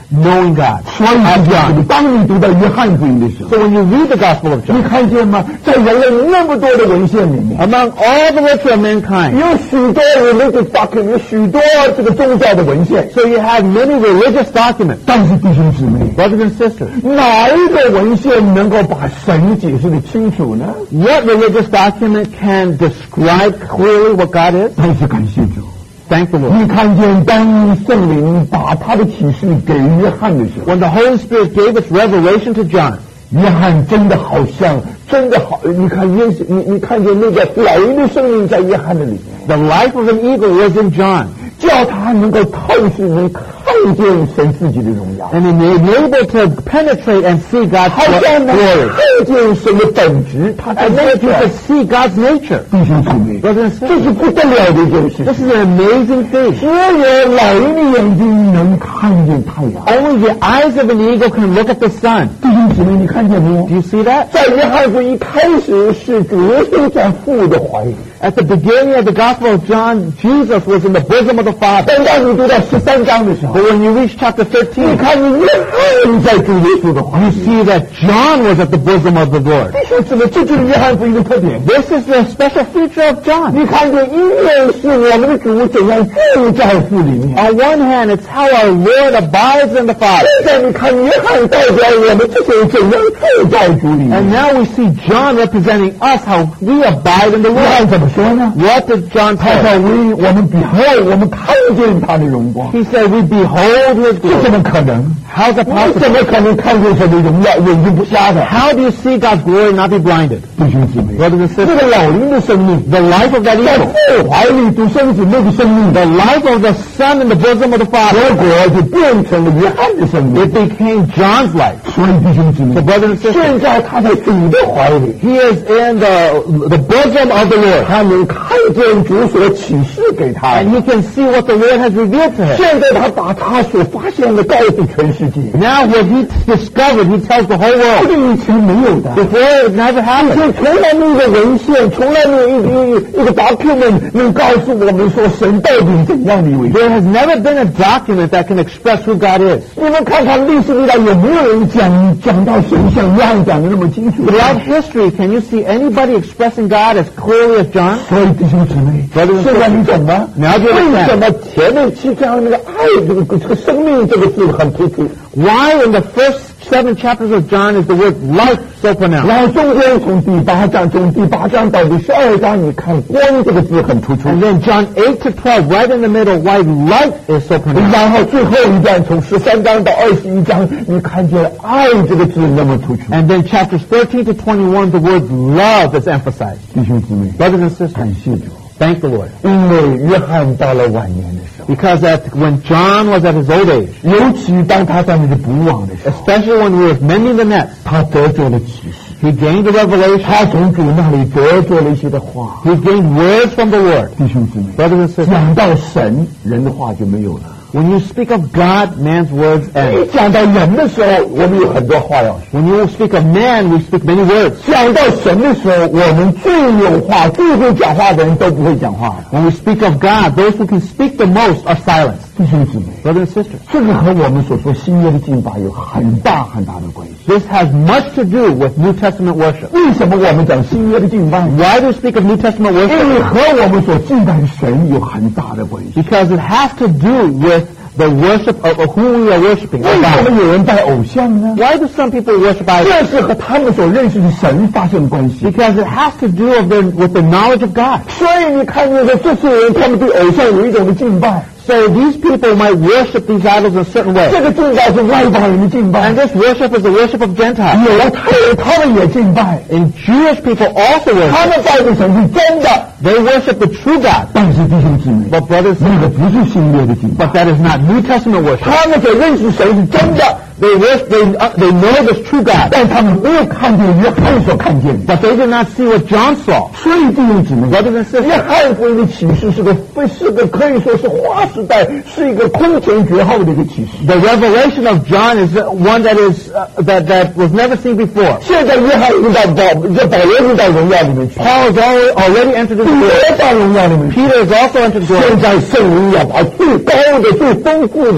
knowing God. 所以 As 是这样 John. 的，当你读到约翰福音的时候， So when you read the Gospel of 你 John, 看见吗？在人类那么多的文献里面， among all the literature of mankind, 有许多 religious document， 有许多这个宗教的文献。 so you have many religious documents. 但是弟兄姊妹， Brothers and sisters, 哪一个文献能够把神解释的清楚呢？ what religious document can describe clearly what God is? 但是感谢主， Thank the Lord. 你看见当圣灵把他的启示给约翰的时候， When the Holy Spirit gave its revelation to John, 约翰真的好像，真的好，你看耶稣，你你看见那个老鹰的生命在约翰的里面， the life of an eagle was in John, 叫他能够透视，能看见神自己的荣耀， and enabled to penetrate and see God's 好像能 glory. 看见神的本质，他在 And 那 then you 个 could see God's nature. 弟兄姊妹， Brothers and 这 sisters, 是不得了的一件事 this 情。 is an amazing thing. 只有老鹰的眼睛能看见太阳。 Only the eyes of an eagle can look at the sun. 弟兄姊妹，你看见没有 Do？you see that? 在约翰福音一开始是主耶稣在父的怀里， At the beginning of the Gospel of John, Jesus was in the bosom of the Father. 等到你读到十三章的时候， But when you reach chapter 你 thirteen, 看见约翰在主耶稣的怀 you 里。 see that John was at the bosom of the Lord. 弟兄姊妹，这就是约翰福音的特点。 This is the special feature of John. 你看见一面是我们的主怎样住在父里面， On one hand, it's how our Lord abides in the Father. 现在你看约翰代表我们这些人怎样住在主里 And 面。 now we see John representing us, how we abide in the 约翰 Lord. 怎么说呢？ What did John 他 say? 说：“为我们 behold，我们看见他的荣光。” He said, we behold his 这怎 glory. 么可能？ How's that 你 possible? 怎么可能看见神的荣耀，眼睛不瞎的？ How do you see God's glory and not be blinded? 弟兄姊妹， Brothers and 这 sisters, 个老鹰的生命， the life of that 在 eagle, 父怀里独生子那个生命 the 的 life of the Son in the bosom of the Father, 结果就变成了约翰的生命 it。became John's life. 所以弟兄姊妹 So，brothers and sisters, 现在他在主的怀里， he is in the, the bosom of the Lord. 他能看见主所启示给他 And he can see what the Lord has revealed to him. 现在他把他所发现的告诉全世界， Now what he discovered, he tells the whole 这 world. 个以前没有的。 Before it never 以 happened. 前从来没有一个文献，从来没有一个一个一个 document 能告诉我们说神到底怎样的一位。 There has never been a document that can express who God is. 你们看看历史历代有没有人讲讲到神像约翰讲的那么清楚？ Throughout history, can you see anybody expressing God as clearly as John? 所以弟兄姊妹， Brothers and 现在你懂吗？ Now do you 为 understand? 什么前面七章那个爱这个这个生命这个字很突出？ Why in the first seven chapters of John is the word life so pronounced? 然后中间从第八章从第八章到第十二章，你看光这个字很突出。 And then John eight to twelve, right in the middle, why light is so pronounced. 然后最后一段从十三章到二十一章，你看见爱这个字那么突出。 And then chapters thirteen to twenty-one, the word love is emphasized. 弟兄姊妹， Brothers and sisters, 感谢主， thank the Lord. 因为约翰到了晚年的时候， Because at, when John was at his old age, 尤其当他在那里捕网的时候， especially when we were mending the nets, 他得着了启示， he gained a revelation. 他从主那里得着了一些的话。 He gained words from the Lord. 弟兄姊妹， Brothers and sisters, 讲到神，人的话就没有了。 when you speak of God, man's words 一 end. 讲到人的时候，我们有很多话要说； When you speak of man, we speak many words. 讲到神的时候，我们最有话、最会讲话的人都不会讲话了。 When we speak of God, those who can speak the most are silenced. 弟兄姊妹， Brothers and sisters, 这个和我们所说新约的敬拜有很大很大的关系。 this has much to do with New Testament worship. 为什么我们讲新约的敬拜？ Why do we speak of New Testament 因为 worship? 和我们所敬拜的神有很大的关系。 Because it has to do with the worship of, of who we are worshiping. 为 of 什 God. 么有人拜偶像呢？ Why do some people worship idols? 这是和他们所认识的神发生关系。 Because it has to do with the, with the knowledge of God. 所以你看见说，这些人他们对偶像有一种的敬拜， So these people might worship these idols in a certain way. 这个敬拜是外邦人的敬拜 And。this worship is the worship of Gentiles. 犹太人他们也敬拜， And Jewish people also 他 worship. 们拜的神是真的。 They worship the true God. 但是弟兄姊妹， But brothers, 那个不是新约的敬拜， but that is not New Testament worship. 他们所认识神是真的， They worship, they, uh, they know this true God. 但他们没有看见约翰所看见的。 But they did not see what John saw. 所以弟兄姊妹， Brothers and sisters, 约翰福音的启示是个是个可以说是划时代，是一个空前绝后的一个启示。 the revelation of John is one that is uh, that that was never seen before. 现在约翰已经到保，这保罗已经到荣耀里面去， Paul has already, already entered 彼 the glory. 得到荣耀里面去。 Peter has also entered glory. 现在圣灵要把最高的、最丰富的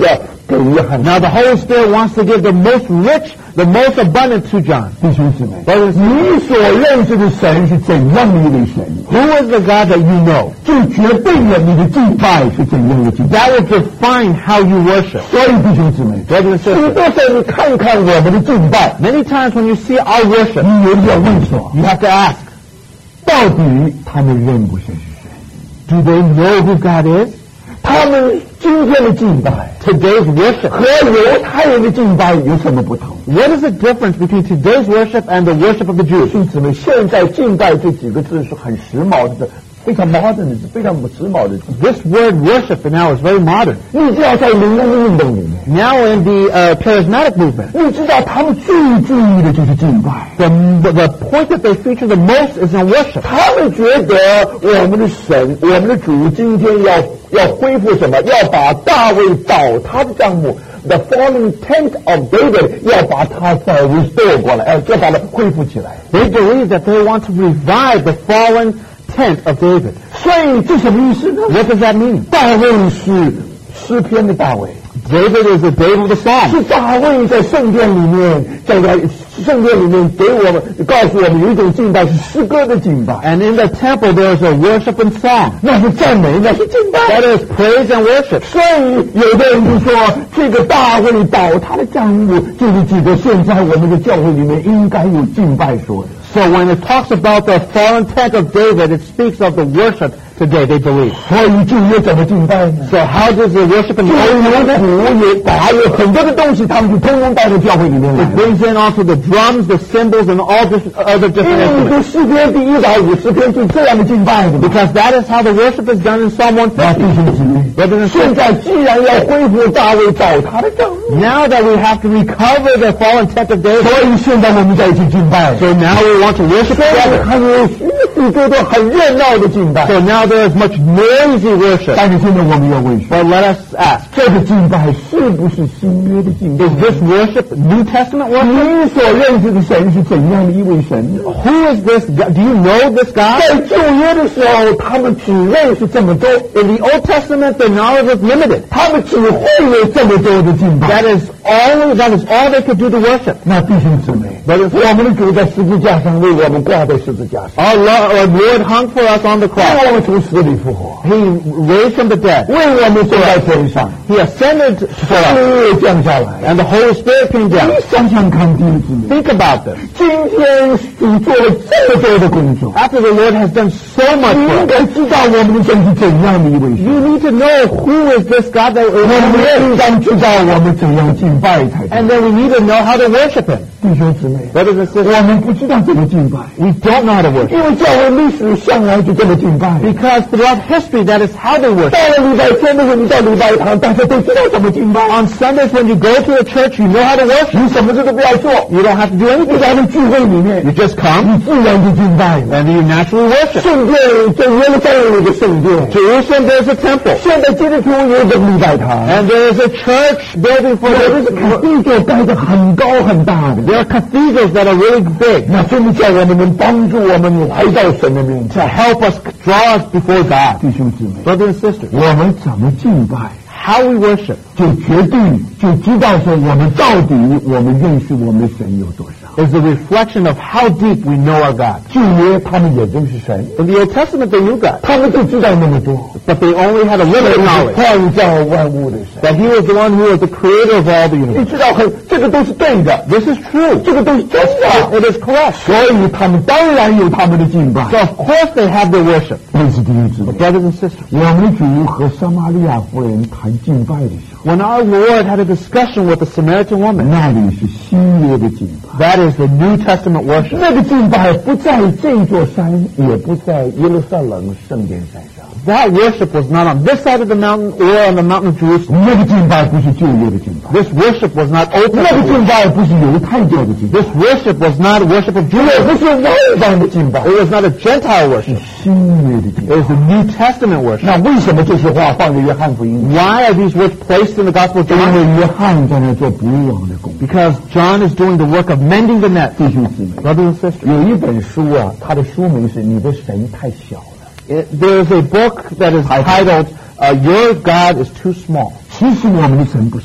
给约翰。 Now the Holy Spirit wants to give the most rich, the most abundant to John. 弟兄姊妹， Brothers and sisters, 你所认识的神是怎样的一位神， who is the God that you know? 就决定了你的敬拜是怎样的敬拜。 That will define how you worship. 所以弟兄姊妹， Brothers and 许 sisters, 多时候你看看我们的敬拜， many times when you see our worship, 你有点问说， you have to ask, 到底他们认不认识神？ do they know who God is? 他们今天的敬拜 Today's worship. 和犹太人的敬拜有什么不同？ What is the difference between today's worship and the worship of the 弟 Jews? 兄姊妹，现在敬拜这几个字是很时髦的字，非常 modern 的字，非常时髦的字。 This word worship now is very modern. 你知道在灵恩运动里面， Now in the uh, charismatic movement, 你知道他们最注意的就是敬拜。 the, the point that they feature the most is in worship. 他们觉得我们的神，我们的主今天要要恢复什么？要把大卫倒塌的帐幕 ，the fallen tent of David， 要把它再 restore 过来，要要把它恢复起来。 They believe that they want to revive the fallen tent of David. 所以这什么意思呢？ What does that mean? 大卫是诗篇的大卫， David is the David of the Psalm. 是大卫在圣殿里面，在在圣殿里面给我们告诉我们有一种敬拜是诗歌的敬拜， And in the temple there is a worship and song. 那是赞美，那是敬拜。 That is praise and worship. 所以有的人就说，这个大卫倒塌的帐幕，就是指的现在我们的教会里面应该有敬拜说的。 So when it talks about the fallen tent of David, it speaks of the worship today, they believe. 所以旧约怎么敬拜呢？ So how does the worship in 旧 the Old 约 Testament? 古也把有很多的东西，他们就通通带到教会里面来 It。brings in also the drums, the cymbals, and all different, other 因 different 为 instruments. 这诗篇第一百五十篇就这样的敬拜的嘛。 Because that is how the worship is done in Psalm 那 one 弟 fifty. 兄姊妹， Brothers and 现 sisters, 在既然要恢复大卫倒塌的帐幕， now that we have to recover the fallen tent of David, 所以现在我们在一起敬拜。 so now we want to worship 所以 together. 还有许许多多很热闹的敬拜。 So now there is much noisy worship. 但是现在我们要问说， But let us ask, 这个敬拜是不是新约的敬拜？ is this worship New Testament worship? 你所认识的神是怎样的一位神呢？ Who is this God? Do you know this God? 在旧约的时候，他们只认识这么多； In the Old Testament, the knowledge is limited. 他们只会有这么多的敬拜。 That is all. That is all they could do to worship. 那弟兄姊妹，我们的主在十字架上为我们挂在十字架上， Our Lord, our Lord hung for us on the 为 cross. 我们从死里复活， He raised from the dead. 为我们坐在天上， He ascended for us, 又降下来。 and the Holy Spirit came 你 down. 想想看，弟兄姊妹， Think about this. 今天主做了这么多的工作， After the Lord has done so much 你 for 应 us, 该知道我们的神是怎样的一位神。 you need to know who is this God that 我 who 们 He is, 应当知道我们怎样敬拜才对。 and then we need to know how to worship Him. 弟兄姊妹， Brothers and 我 sisters, 们不知道怎么敬拜， we don't know how to worship 因为教会历史向来就这么敬拜。 because throughout history, that is how they 到 worship. 了礼拜天的时候，你到礼拜堂，大家都知道怎么敬拜。 On Sundays, when you go to a church, you know how to worship. 你什么事都不要做， You don't have to do 你 anything. 在那聚会里面， You just come, 你自然就敬拜了。 and you naturally worship. 圣殿在耶路撒冷有个圣殿， Jerusalem, there's a temple, 现在基督徒有个礼拜堂， and there is a church building for 有的是 the. 卡地座盖得很高很大的。 There are cathedrals that are really big 那真的叫我们能帮助我们来到神的面 to 前。 help us draw us before God. 弟兄姊妹， Brothers and sisters, 我们怎么敬拜， how we worship 就决定就知道说我们到底我们认识我们的神有多少。 is the reflection of how deep we know our God. 旧约他们也认识神， In the Old Testament, they knew God, 他们就知道那么多。 but they only had a limited 是 knowledge 创造万物的神， that He was the one who was the creator of all the 你 universe. 知道很这个都是对的， This is true. 这个都是真的， It is correct. 所以他们当然有他们的敬拜。 So of course they have their worship. 但是弟兄姊妹， Brothers and sisters, 我们的主和撒玛利亚妇人谈敬拜的时候， when our Lord had a discussion with the Samaritan woman, 那里是新约的敬拜。 that is the New Testament worship. 那个敬拜不在这座山，也不在耶路撒冷圣殿山上。 That worship was not on this side of the mountain or on the mountain of Jerusalem. 那个敬拜不是旧约的敬拜， This worship was not Old 那个 Testament. 敬拜不是犹太教的敬拜， This worship was not worship of 也 Judaism. 不是外邦的敬拜， It was not a Gentile worship. 新约的敬 It 拜。 was the New Testament worship. 那为什么这些话放在约翰福音里？ Why are these words placed in the Gospel of 因 John? 为约翰在那做补网的工作。 Because John is doing the work of mending the net. 弟兄姊妹， Brothers and sisters, 有一本书啊，它的书名是《你的神太小了 it, there is a book that is titled uh, Your God is Too Small.》。 其实我们的神不小，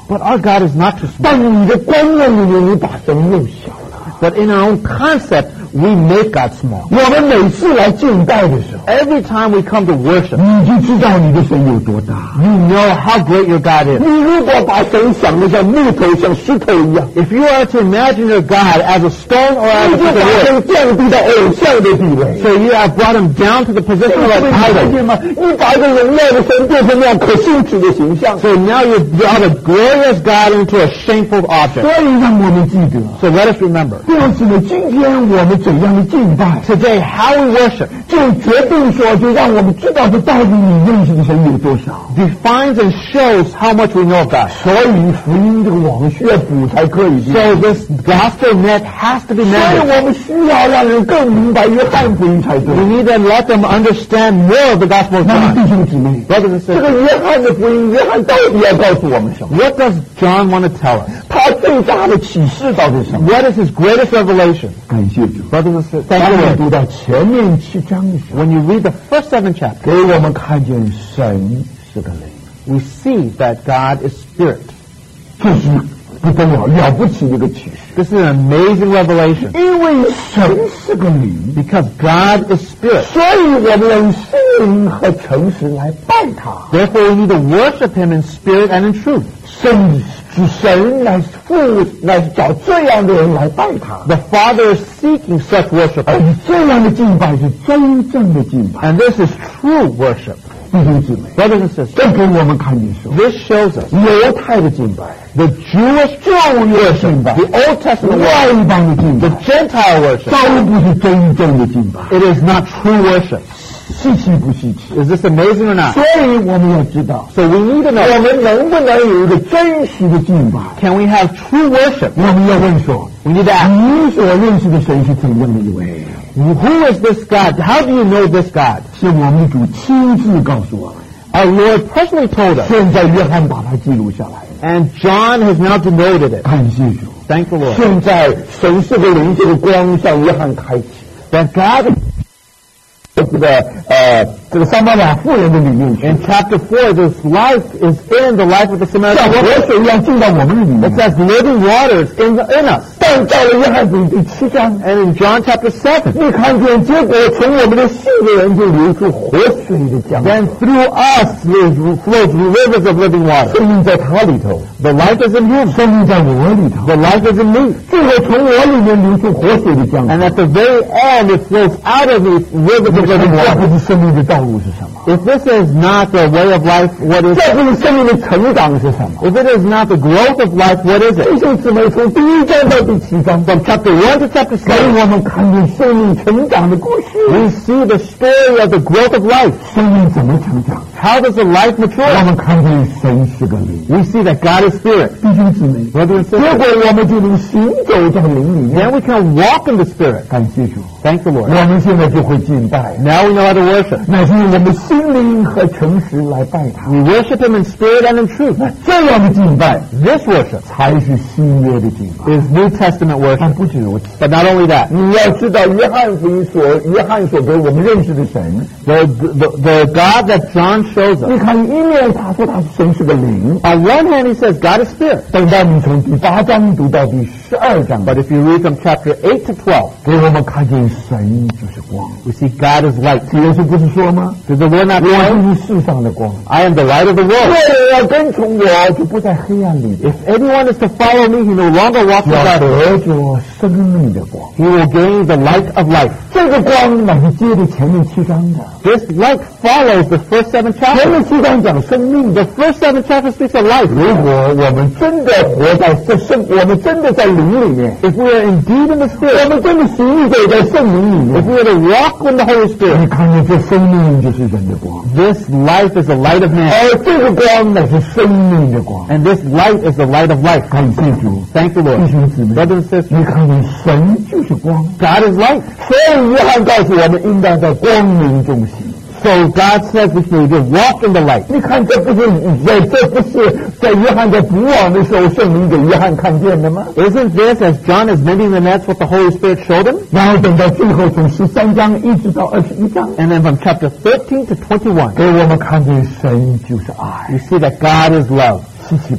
But our God is not too small. 但你的观念里面，你把神弄小了。 But in our own concept, we make God small. 我们每次来敬拜的时候， Every time we come to worship, 你就知道你的神有多大。 you know how great your God is. 你如果把神想得像木头、像石头一样， If you are to imagine your God as a stone or as 你 a 就 piece 把 of wood, 神降低到偶像的地位。 so you have brought him down to the position of 各 an 位，你看 idol. 见吗？你把一个荣耀的神变成那样可羞耻的形象。 So now you brought a glorious God into a shameful 所 object. 以让我们记得， So let us remember, 弟兄姊妹，今天我们怎样的敬拜， today how we worship 就决定说，就让我们知道这到底你认识的神有多少。 defines and shows how much we know of God. 所以福音这个网需要补才可以。 So this gospel net has to be 所以 mended. 我们需要让人更明白约翰福音才对。 We need to let them understand more of the gospel of 那么 God. 弟兄姊妹， Brothers and 这个 sisters, 约翰的福音，约翰到底要告诉我们什么？ what does John want to tell us? 他最大的启示到底是什么？ What is his greatest revelation? 感谢主。 Brothers and sisters, 当 thank 我 you, 们 Lord. 读到前面七章的时候， When you read the first seven chapters, 给我们看见神是个灵， we see that God is spirit. 这是不得了了不起的一个启示。 This is an amazing revelation 因为神是个灵， because God is spirit. 所以我们用心灵和诚实来拜他。 Therefore, we need to worship Him in spirit and in truth. 神是神来父来找这样的人来拜他， The Father is seeking such 而 worshipers, 这样的敬拜是真正的敬拜。 and this is true worship. 弟兄姊妹， Brothers and sisters, 这给我们看见说， this shows us 犹太的敬拜、 the Jewish 旧约敬拜、 the Old Testament 外 worship, 邦的敬 the 拜， Gentile worship. 都不是真正的敬拜， It is not true worship. 稀奇不稀奇？ Is this amazing or not? 所以我们要知道， So we need to 我 know, 们能不能有一个真实的敬拜？ can we have true worship? 我们要问说， We need to ask, 你所认识的神是怎样的一位？ who is this God? How do you know this God? 是我们的主亲自告诉我们， Our Lord personally told us, 现在约翰把它记录下来。 and John has now denoted it. 感谢主， Thank the Lord. 现在神是个灵，这个光向约翰开启。 That God, 这个呃，这个撒玛利亚妇人的里面去， in chapter four, this life is in the life of the 像 Samaritan 活 woman. 水一样进到我们的里 It 面。 says living waters in, the, in us. 但到了约翰福音第七章， And in John chapter seven, 你看见结果从我们的信的人就流出活水的江河， then through us flows rivers of living water. 生命在他里头， The life is in Him. 生命在我里头， The life is in me. 最后从我里面流出活水的江河。 And at the very end, it flows out of me rivers of 这 living 不 water. 是生命的道路是什么？ If this is not the way of life, what is 这 it? 不是生命的成长是什么？ If it is not the growth of life, what is 弟 it? 兄姊妹，从第一章到第七章， From chapter one to chapter 给 seven, 我们看见生命成长的故事。 we see the story of the growth of life. 生命怎么成长？ How does the life 我 mature? 们看见神是个灵， We see that God is spirit. 弟兄姊妹， Brothers and 结 sisters, 果我们就能行走在灵里面。 then we can walk in the spirit. 感谢主， Thank the Lord. 我们现在就会敬拜， Now we know how to worship. 乃是用我们心灵和诚实来拜他。 We worship Him in spirit and in truth. 这样的敬拜 This worship 才是新约的敬拜。 is New Testament 但 worship. 不止如此， But not only that, 你要知道约翰福音所约翰所给我们认识的神， the, the, the God that John shows us, 你看一面他说他神是个灵， on one hand He says God is spirit. 等到你从第八章读到第十二章， But if you read from chapter eight to twelve, 给我们看见神就是光。 we see God is light. 耶稣不是说吗？ Did the Lord not 我 say, 是世上的光， I am the light of the 若 world? 人要跟从我，就不在黑暗里， If anyone is to follow me, he no longer walks in 要 darkness. 得着生命的光。 He will gain the light of life. 这个光乃是接着前面七章的， This light follows the first seven 前 chapters. 面七章讲生命的。 The first seven chapters speaks of life. 如果我们真的活在这圣，我们真的在灵里面， If we are indeed in the 我 Spirit, 们真的行走在圣灵里 if 面， we are to walk in the Holy 你 Spirit, 看见这生命就是人的光， this life is the light of man. 而这个光乃是生命的光。 And this light is the light of life. 感谢主， Thank the 弟 Lord. 兄姊妹， Brothers and sisters, 你看见神就是光， God is light. 所以约翰告诉我们，应当在光明中行。 So God says we should walk in the light. 你看，这不是这这不是在约翰在补网的时候，圣灵给约翰看见的吗？ Isn't this, as John is mending the nets, what the Holy Spirit showed him? 然后等到最后，从十三章一直到二十一章， And then from chapter thirteen to twenty-one, 给我们看见神就是爱， we see that God is love. 稀奇不稀奇？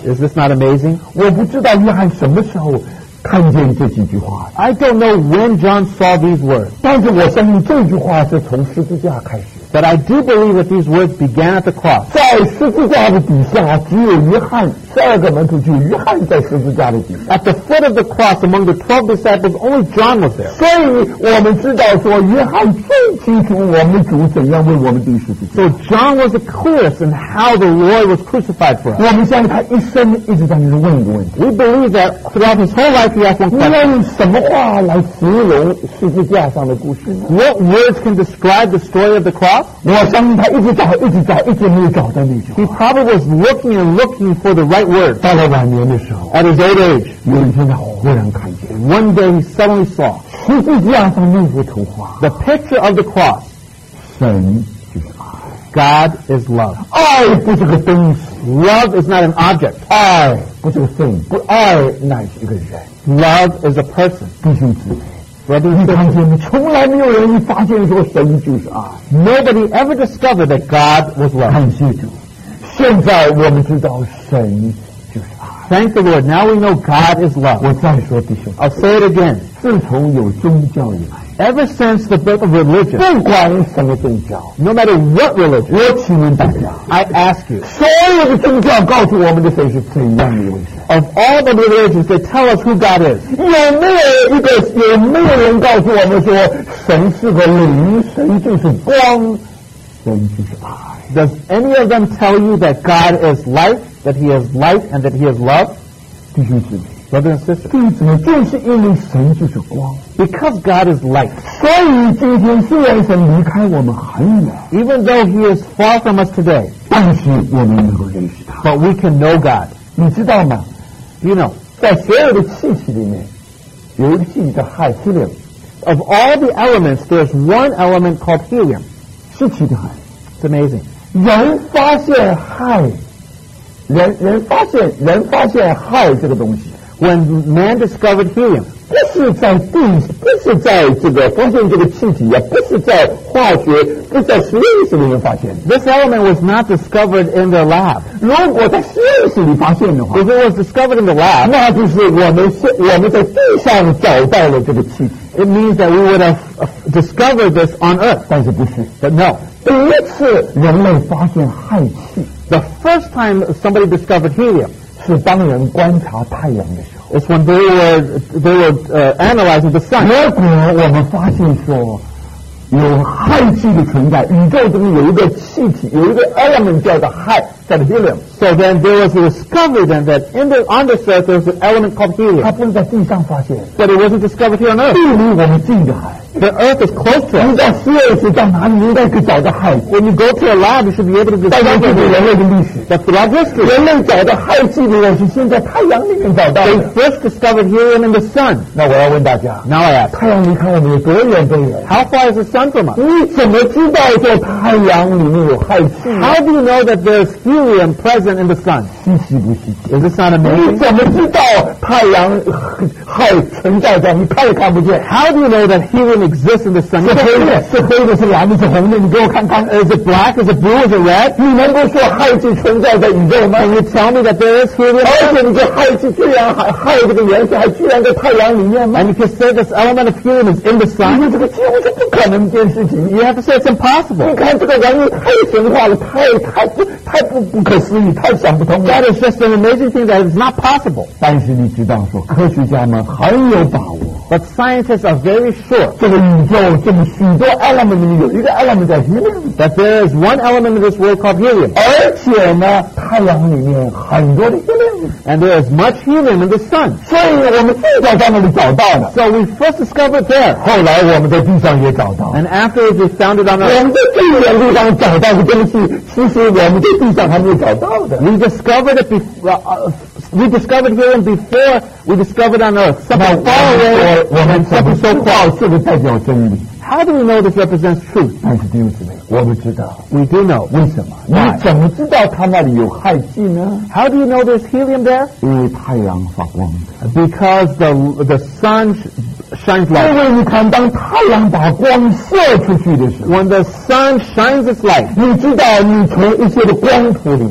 Is this not amazing? 我不知道约翰什么时候看见这几句话， I don't know when John saw these words, 但是我相信这句话是从十字架开始。 but I do believe that these words began at the cross. 在十字架的底下，只有约翰，十二个门徒只有约翰在十字架的底下。 At the foot of the cross, among the twelve disciples, only John was there. 所以我们知道说，约翰最清楚我们的主怎样为我们钉十字架。 So John was the clearest in how the Lord was crucified for us. 我们相信他一生一直在那问一个问题： We believe that throughout his whole life he asked one 你 question. 要用什么话来形容十字架上的故事呢？ What words can describe the story of the cross? 我相信他一直找，一直找，一直没有找到那句 He 话。 probably was looking and looking for the right words. 到了晚年的时候， At his old age, 有一天他忽然看见 one day he suddenly saw 十字架上那幅图画， the picture of the cross. 神就是爱， God is love. 爱不是个东西， Love is not an object. 爱不是个 thing， 不爱乃是一个人。 Love is a person. 弟兄姊妹， Brothers 你 and 看 sisters, 见没？从来没有人发现说神就是爱。 nobody ever discovered that God was love. 感谢主，现在我们知道神就是爱。 Thank the Lord. Now we know God is love. 我再说，弟兄， I'll say it again. 自从有宗教以来， Ever since the birth of religion, 不管什么宗教， no matter what religion, 我请问大家， I ask you, 所有的宗教告诉我们的神是怎样的一位神？ of all the religions, they tell us who God is. 有没有一个有没有人告诉我们说神是个灵，神就是光，神就是爱？ Does any of them tell you that God is life, that He is light, and that He is love? 弟兄姊妹， Brothers and sisters, 弟兄姊妹，正是因为神就是光， because God is light, 所以今天虽然神离开我们很远， even though He is far from us today, 但是我们能够认识他。 but we can know God. 你知道吗？ You know, 在所有的气体里面，有一个气体叫氦 helium， of all the elements, there's one element called helium. 是气的氦。 It's amazing. 人发现氦，人人发现人发现氦这个东西， When man discovered helium, 不是在地，不是在这个发现这个气体啊，不是在化学，不是在实验室里面发现的。 this element was not discovered in the lab. 如果在实验室里发现的话， If it was discovered in the lab, 那就是我们现我们在地上找到了这个气体， it means that we would have uh, discovered this on Earth. 但是不是。 But no. 第一次人类发现氦气， The first time somebody discovered helium 是当人观察太阳的时候。 is when they were they were uh, analyzing the sun. 结果我们发现说，有氦气的存在，宇宙中有一个气体，有一个 element 叫做氦，叫做 helium。 So then there was a discovery then that in the, on this earth there was an element called 它 helium. 不是在地上发现， But it wasn't discovered here on 地 Earth. 离我们近的氦。 The Earth is close to 你 us. 到实验室到哪里应该可以找到氦？ When you go to a lab, you should be able to 大家 discover 记得 this. 人类的历史， But throughout history, 人类找到氦气的人是先在太阳里面找到 they 的。 first discovered helium in the sun. 那我要问大家， Now I ask, 太阳离开我们有多远多远？ how far is the sun from us? 你怎么知道说太阳里面有氦气呢？ How do you know that there's helium present in the sun? 稀奇不稀奇？ Is this not 你 amazing? 怎么知道太阳氦存在在？你看也看不见。 How do you know that helium exists in the sun? 是 You 黑 can't see 的， it. 是黑的，是蓝的，是红的，你给我看看。 Is it black? Is it blue? Is it red? 你能够说氦气存在在宇宙吗？ Can you tell me that there is helium? 而且你这氦气居然还氦这个元素还居然在太阳里面吗？ And you can say this element of helium is in the 你 sun? 说这个几乎是不可能的一件事情。 You have to say it's 你 impossible. 看这个玩意太神话了，太太不太不不可思议，太想不通了。 That is just an amazing thing that is not possible. 但是你知道说，科学家们很有把握， But scientists are very sure 这个宇宙这么许多 element 里面有一个 element 叫 helium， that there is one element in this world called helium. 而且呢，太阳里面很多的 helium， And there is much helium in the sun. 所以我们最早在那里找到的， So we first discovered there. 后来我们在地上也找到。 And afterwards we found it on 我 Earth. 们在最远地方找到的东西，其实我们在地上还没有找到的。 We discovered it before, uh, we discovered helium before we discovered on Earth. 那 Something 我 far away 我我们 and 怎么 something 知 so 道 close. 这个代表真理？ How do we know this represents truth? 但是弟兄姊妹，我们知道 We do know. 为什么？你 Why? 怎么知道它那里有氦气呢？ How do you know there's helium there? 因为太阳发光的。 Because the the sun sh- shines 因 light. 为你看，当太阳把光射出去的时候， When the sun shines its light, 你知道你从一些的光谱里面，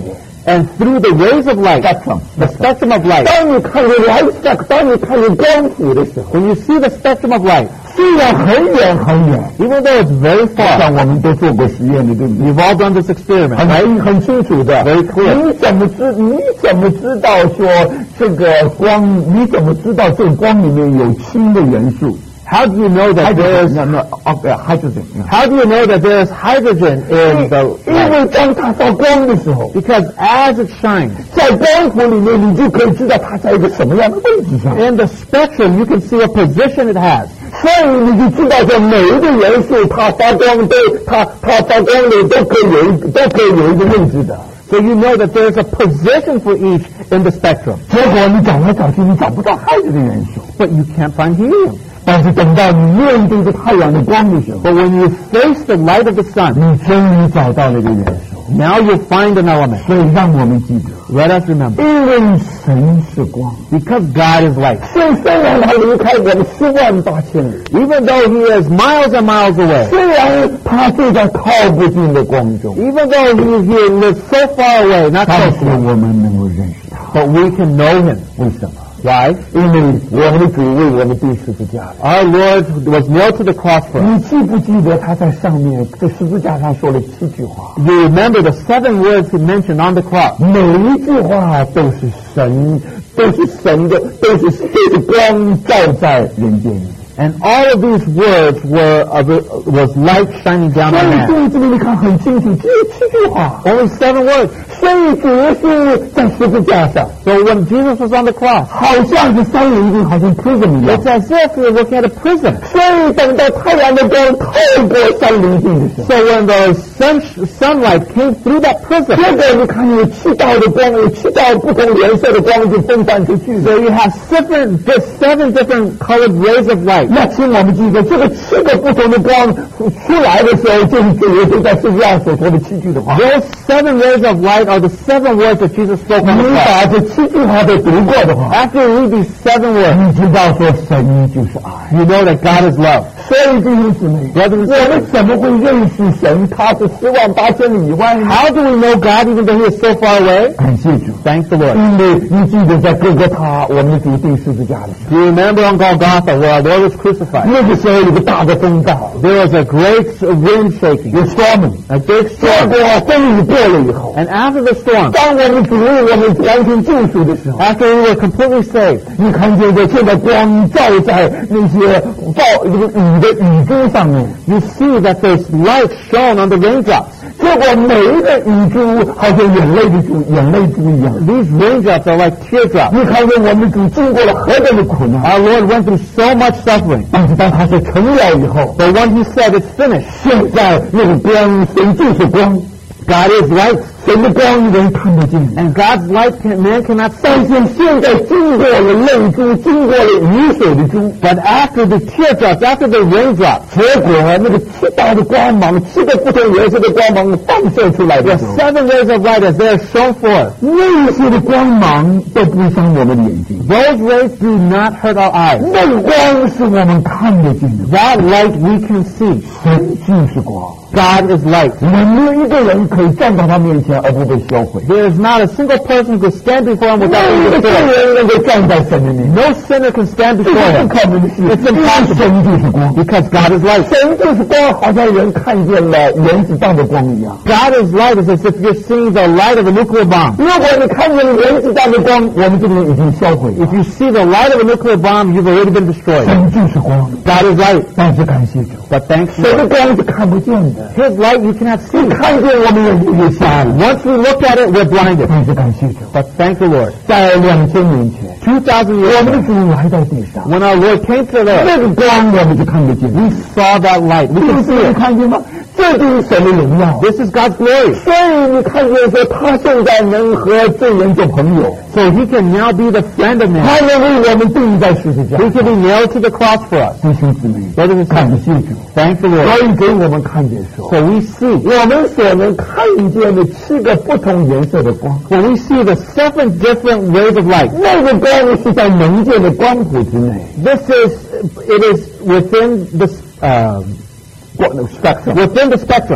And through the rays of light, spectrum, the spectrum of light, 当你看见 light spectrum， 当你看见光谱的时候， when you see the spectrum of light, 虽然很远很远， even though it's very 像 far, 我们都做过实验的，对不对？ you've all done this experiment, 很 right? 清很清楚的， Very clear. 你怎么知你怎么知道说这个光？你怎么知道这个光里面有氢的元素？ How do you know that there is, no, no, oh, yeah, hydrogen. Yeah. how do you know that there is hydrogen in the 因 light? 为当它发光的时候， Because as it shines, 在光谱里面，你就可以知道它在一个什么样的位置上。 in the spectrum, you can see what position it has. 所以你就知道说每一个元素它发光都它它发光的都可以有一都可以有一个位置的。 So you know that there is a position for each in the spectrum. 结果你找来找去，你找不到氦这个元素。 But you can't find helium. 但是等到你面对着太阳的光的时候， But when you face the light of the sun, 你终于找到了一个元素。 now you'll find an element. 所以让我们记得， Let us remember, 因为神是光， because God is light. 所以虽然他离开我们十万八千里， Even though he is miles and miles away, 虽然他就在靠不近的光中， even though he, he lives so far away, not 但 close 是 to us, 我们能够认识他。 but we can know him. 为什么？ Why? 因为我们的主为我们钉十字架了。 Our Lord was nailed to the cross for us. 你记不记得他在上面在十字架上说了七句话？ You remember the seven words he mentioned on the cross. 每一句话都是神，都是神的，都是都是光照在人间里。 And all of these words were of it, was light shining down 所 on 以 man. 这这里你看很清楚，只有七句话。 Only seven words. 所以主耶稣在十字架上， So when Jesus was on the cross, 好像是三人行，好像 prison 一样 it's。as if we were looking at a prison. 所以等到太阳的光透过三棱镜的时候， So when the sun, sunlight came through that prison, 结果你看有七道的光，有七道不同颜色的光就分散出去。 so you have seven, just seven different colored rays of light. 那请我们记得，这个七个不同的光出来的时候，就是主耶稣在十字架所说的七句的话。 Those seven rays of light are the seven words that Jesus spoke on the 你 cross. 把这七句话都读过的话， After you read these seven words, 你知道说神就是爱。 you know that God is love. 所以弟兄姊妹， Brothers and 我们怎么会认识神？他是十万八千里以外呢？ How do we know God even though he is so far away? 感谢主， Thank the Lord. 因为你记得在哥哥他我们的主钉十字架的时 Do you remember on Golgotha where our Lord was crucified? 候，那个时候有个大的风暴， There was a great wind shaking, 有 storm， a big 结 storm. 果风雨过了以后， And after the storm, 当我们主为我们完全救赎的时候， after we were completely saved, 你看见这现在光照在那些暴这个雨的雨珠上面， you see that there's light shone on the raindrops. 结果每一个雨珠好像眼泪的珠、眼泪珠一样。 These raindrops are like teardrops. 你看见我们主经过了何等的苦难， Our Lord went through so much suffering. 但是当他说成了以后， But when he said it's finished, 现在那个光，神就是光， God is light, 神的光人看得见。 and God's light can, man cannot 但 see. 是现在经过了泪珠，经过了雨水的珠， But after the teardrops, after the raindrops, 结果那个七道的光芒，七个不同颜色的光芒放射出来的 the 时候， seven rays of light as they are shone forth, 那些的光芒都不伤我们的眼睛， those rays do not hurt our eyes. 那个光是我们看得见的。 That light we can see. 神就是光， God is light. 没有一个人可以站到他面前而不被销毁， There is not a single person who could stand before him 没 without 有 being 一个罪 destroyed. 人能够站在神的面前。 No sinner can stand 这 before 是 him 不可能的事， It's impossible. 神就是光， because God is light. 神就是光，好像人看见了原子弹的光一样。 God is light is as if you're seeing the light of a nuclear bomb. 如果你看见了原子弹的光，我们这个人已经销毁了。 If you see the light of a nuclear bomb, you've already been destroyed. 神就是光， God is light. 但是感谢主， But thanks 神的 Lord. 光是看不见的， His light you cannot 你 see. 看见我们眼睛就瞎了。 Once we look at it, we're blinded. 但是感谢主， But thank the Lord. 在两千年前， Two thousand 我 years 们的 ago, 主来到地上， when our Lord came to earth, 那个光我们就看得见。 we saw that light. We 这 can 个 see 是你 it. 看见吗？这就是神的荣耀。 This is God's glory. 所以你看见说，他现在能和罪人做朋友， So he can now be the friend of man. 他能为我们钉在十字架。 He can be nailed to the cross for us. 弟兄姊妹， Brothers and 感 sisters, 谢主， thank the Lord. 所以给我们看见说， So we see, 我们所能看见的七个不同颜色的光， when we see the seven different rays of light, 那个光是在能见的光谱之内， this is, it is within the, uh, 光 spectrum。 within the spectrum.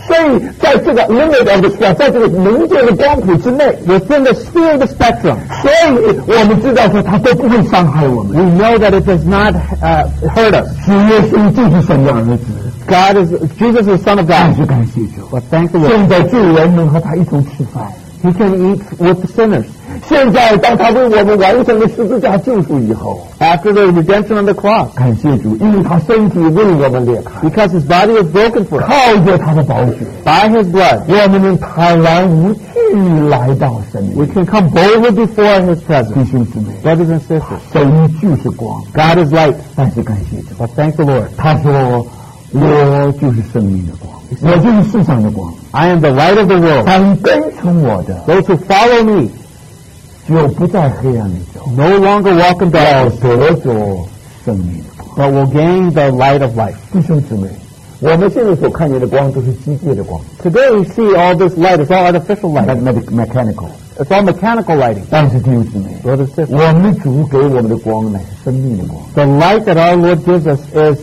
所以在这个 limit of the spectrum， 在这个能见的光谱之内 within the sphere of the spectrum, 所以我们知道说它都不会伤害我们。 we know that it does not uh, hurt us. 主耶稣就是神的儿子， God is, Jesus is the Son of 但 God. 是感谢主， But thank the Lord. 现在罪人能和他一同吃饭。 He can eat with the sinners. 现在当他为我们完成了十字架救赎以后， After the redemption on the cross, 感谢主，因为他身体为我们裂开， because his body was broken for us, 靠着他的宝血， by his blood, 我们能坦然无惧来到神面 we 前。 can come boldly before his 弟 presence. 兄姊妹， Brothers and sisters, 神就是光， God is light. 但是感谢主， But thank the Lord. 他说我就是生命的光，我就是世上的光， I am the light of the world. 凡跟从我的 Those who follow me 就不在黑暗里走， no longer walk in 要 darkness, 得着生命的光。 but will gain the light of life. 弟兄姊妹，我们现在所看见的光都是机械的光 Today we see all this light. It's all artificial light. ，mechanic mechanical。 It's all mechanical lighting. 但是弟兄姊妹， Brothers and sisters, 我们的主给我们的光乃是生命的光， the light that our Lord gives us is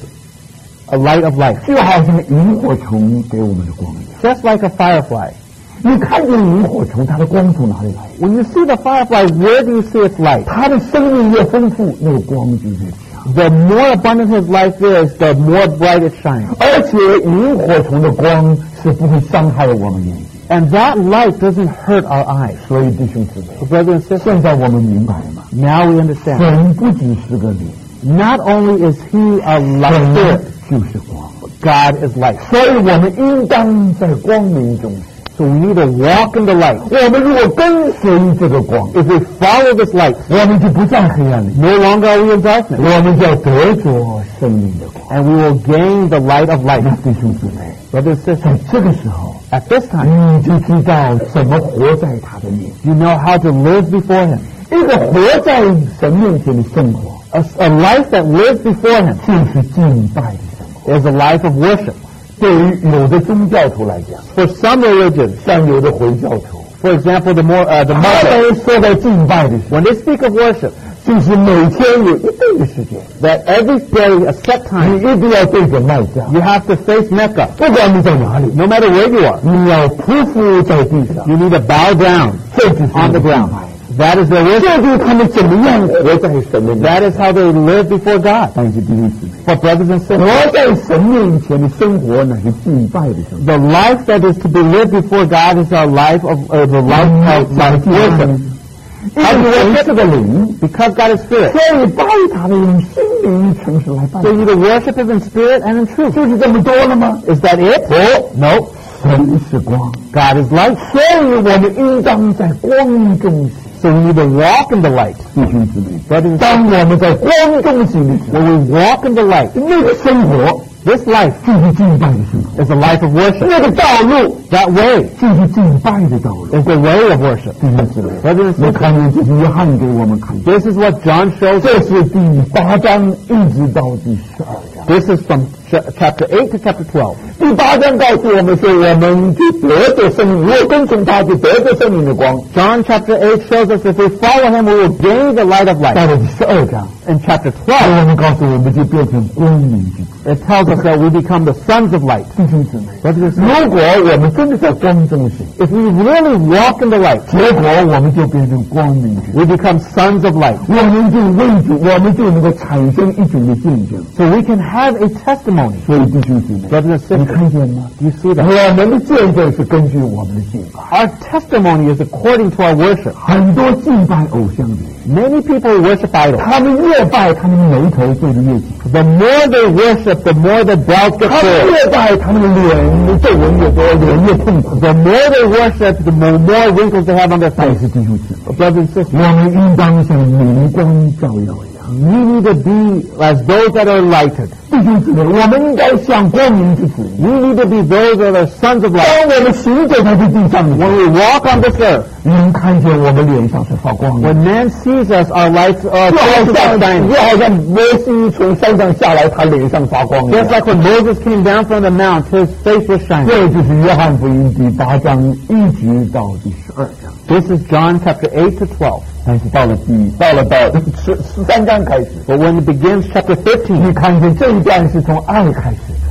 a light of life, 就好像萤火虫给我们的光一样。 just like a firefly. 你看见萤火虫，它的光从哪里来？ When you see the firefly, where do you see its light? 它的生命越丰富，那个光就越强。 The more abundant his life is, the more bright it shines. 而且萤火虫的光是不会伤害我们眼睛。 And that light doesn't hurt our eyes. 所以弟兄姊妹， So brothers and sisters, 现在我们明白了吗？ now we understand. 神不只是个灵， Not only is he a light 神 spirit, 就是光。 God is light. 所以我们应当在光明中。 So we need to walk in the light. 我们如果跟随这个光， If we follow this light, 我们就不在黑暗里， no longer are we in darkness, 我们就要得着生命的光。 and we will gain the light of life. 弟兄姊妹， Brothers and 在 sisters, 这个时候， at this time, 你就知道怎么活在他的面前。 you know how to live before him. 一个活在神面前的生活， A, a life that lives before him 就是敬拜的生活。 is a life of worship. 对于有的宗教徒来讲， For some religions, 像有的回教徒， for example, the more uh, the 他 Muslims, 们说到敬拜的时候， when they speak of worship, 就是每天有一定的时间， that every day, a set 你 time, 一定要对着麦加， you have to face Mecca. 不管你在哪里， No matter where you are, 你要匍匐在地上， you need to bow down 这就是 on the 敬 ground. 拜。 That is their worship. 这就是他们怎么样活在神的面前。 That is how they live before God. 但是弟兄姊妹， For brothers and sisters, 活在神面前的生活乃是敬拜的生活。 the life that is to be lived before God is our life of uh, the life of like worship. 因为神是个灵， Because God is spirit, 所以拜他的用心灵诚实来拜 so。you need to worship Him in spirit and in truth. 就是这么多了吗？ Is that it? No. 神是光， God is light, 所以我们应当在光中行。 so we need to walk in the light. 弟兄姊妹， Brothers and sisters, 当我们在光中行的时候， when we walk in the light, 那个生活 this life 就是敬拜的生活， is a life of worship. 那个道路 That way 就是敬拜的道路。 is the way of worship. 弟兄姊妹， Brothers and 我 sisters, 看见这是约翰给我们看见， this is what John shows 这 us. 是第八章一直到第十二章。 This is from ch- chapter eight to chapter twelve. 第八章告诉我们说，我们就得着生命，如果跟从他，就得着生命的光。 John chapter eight shows us if we follow Him, we will gain the light of 到 life. 了第十二章， In chapter 我 twelve, 们告诉我们就变成光明之子。 it tells us that we become the sons of light. 弟兄姊妹， Brothers and sisters, 如果我们真的在光中行， if we really walk in the light, 结果我们就变成光明之子， we become sons of light. 我们就为主，我们就能够产生一种的见证。 So we can have a testimony. 所以弟兄姊妹， Brothers and 你 sisters, 看见吗？ do you see that? 我们的见证是根据我们的敬拜。 Our testimony is according to our worship. 很多敬拜偶像的人， Many people worship idols. 他们越拜，他们眉头皱得越紧； The more they worship, the more the brows get 他们 furrowed. 越拜，他们的脸的皱纹越多，脸越痛苦。 The more they worship, the more, more wrinkles they have on their 但 face. 是弟兄姊妹， Brothers and sisters, 我们应当像明光照耀一样。 we need to be as those that are lighted. 弟兄姊妹，我们应该像光明之子。 We need to be those that are sons of light. 当我们行走在这地上的时 When 候， we walk on this earth, 人看见我们脸上是发光的， when man sees us, our lights are 就好 faces 像 are shining. 就好像摩西从山上下来，他脸上发光一 Just 样。 like when Moses came down from the mount, his face was shining. 这就是约翰福音第八章一直到第十二章。 This is John chapter eight to twelve. 但是到了第到了到十十三章开始， But when it begins chapter 你 fifteen, 看见这一段是从爱开始的。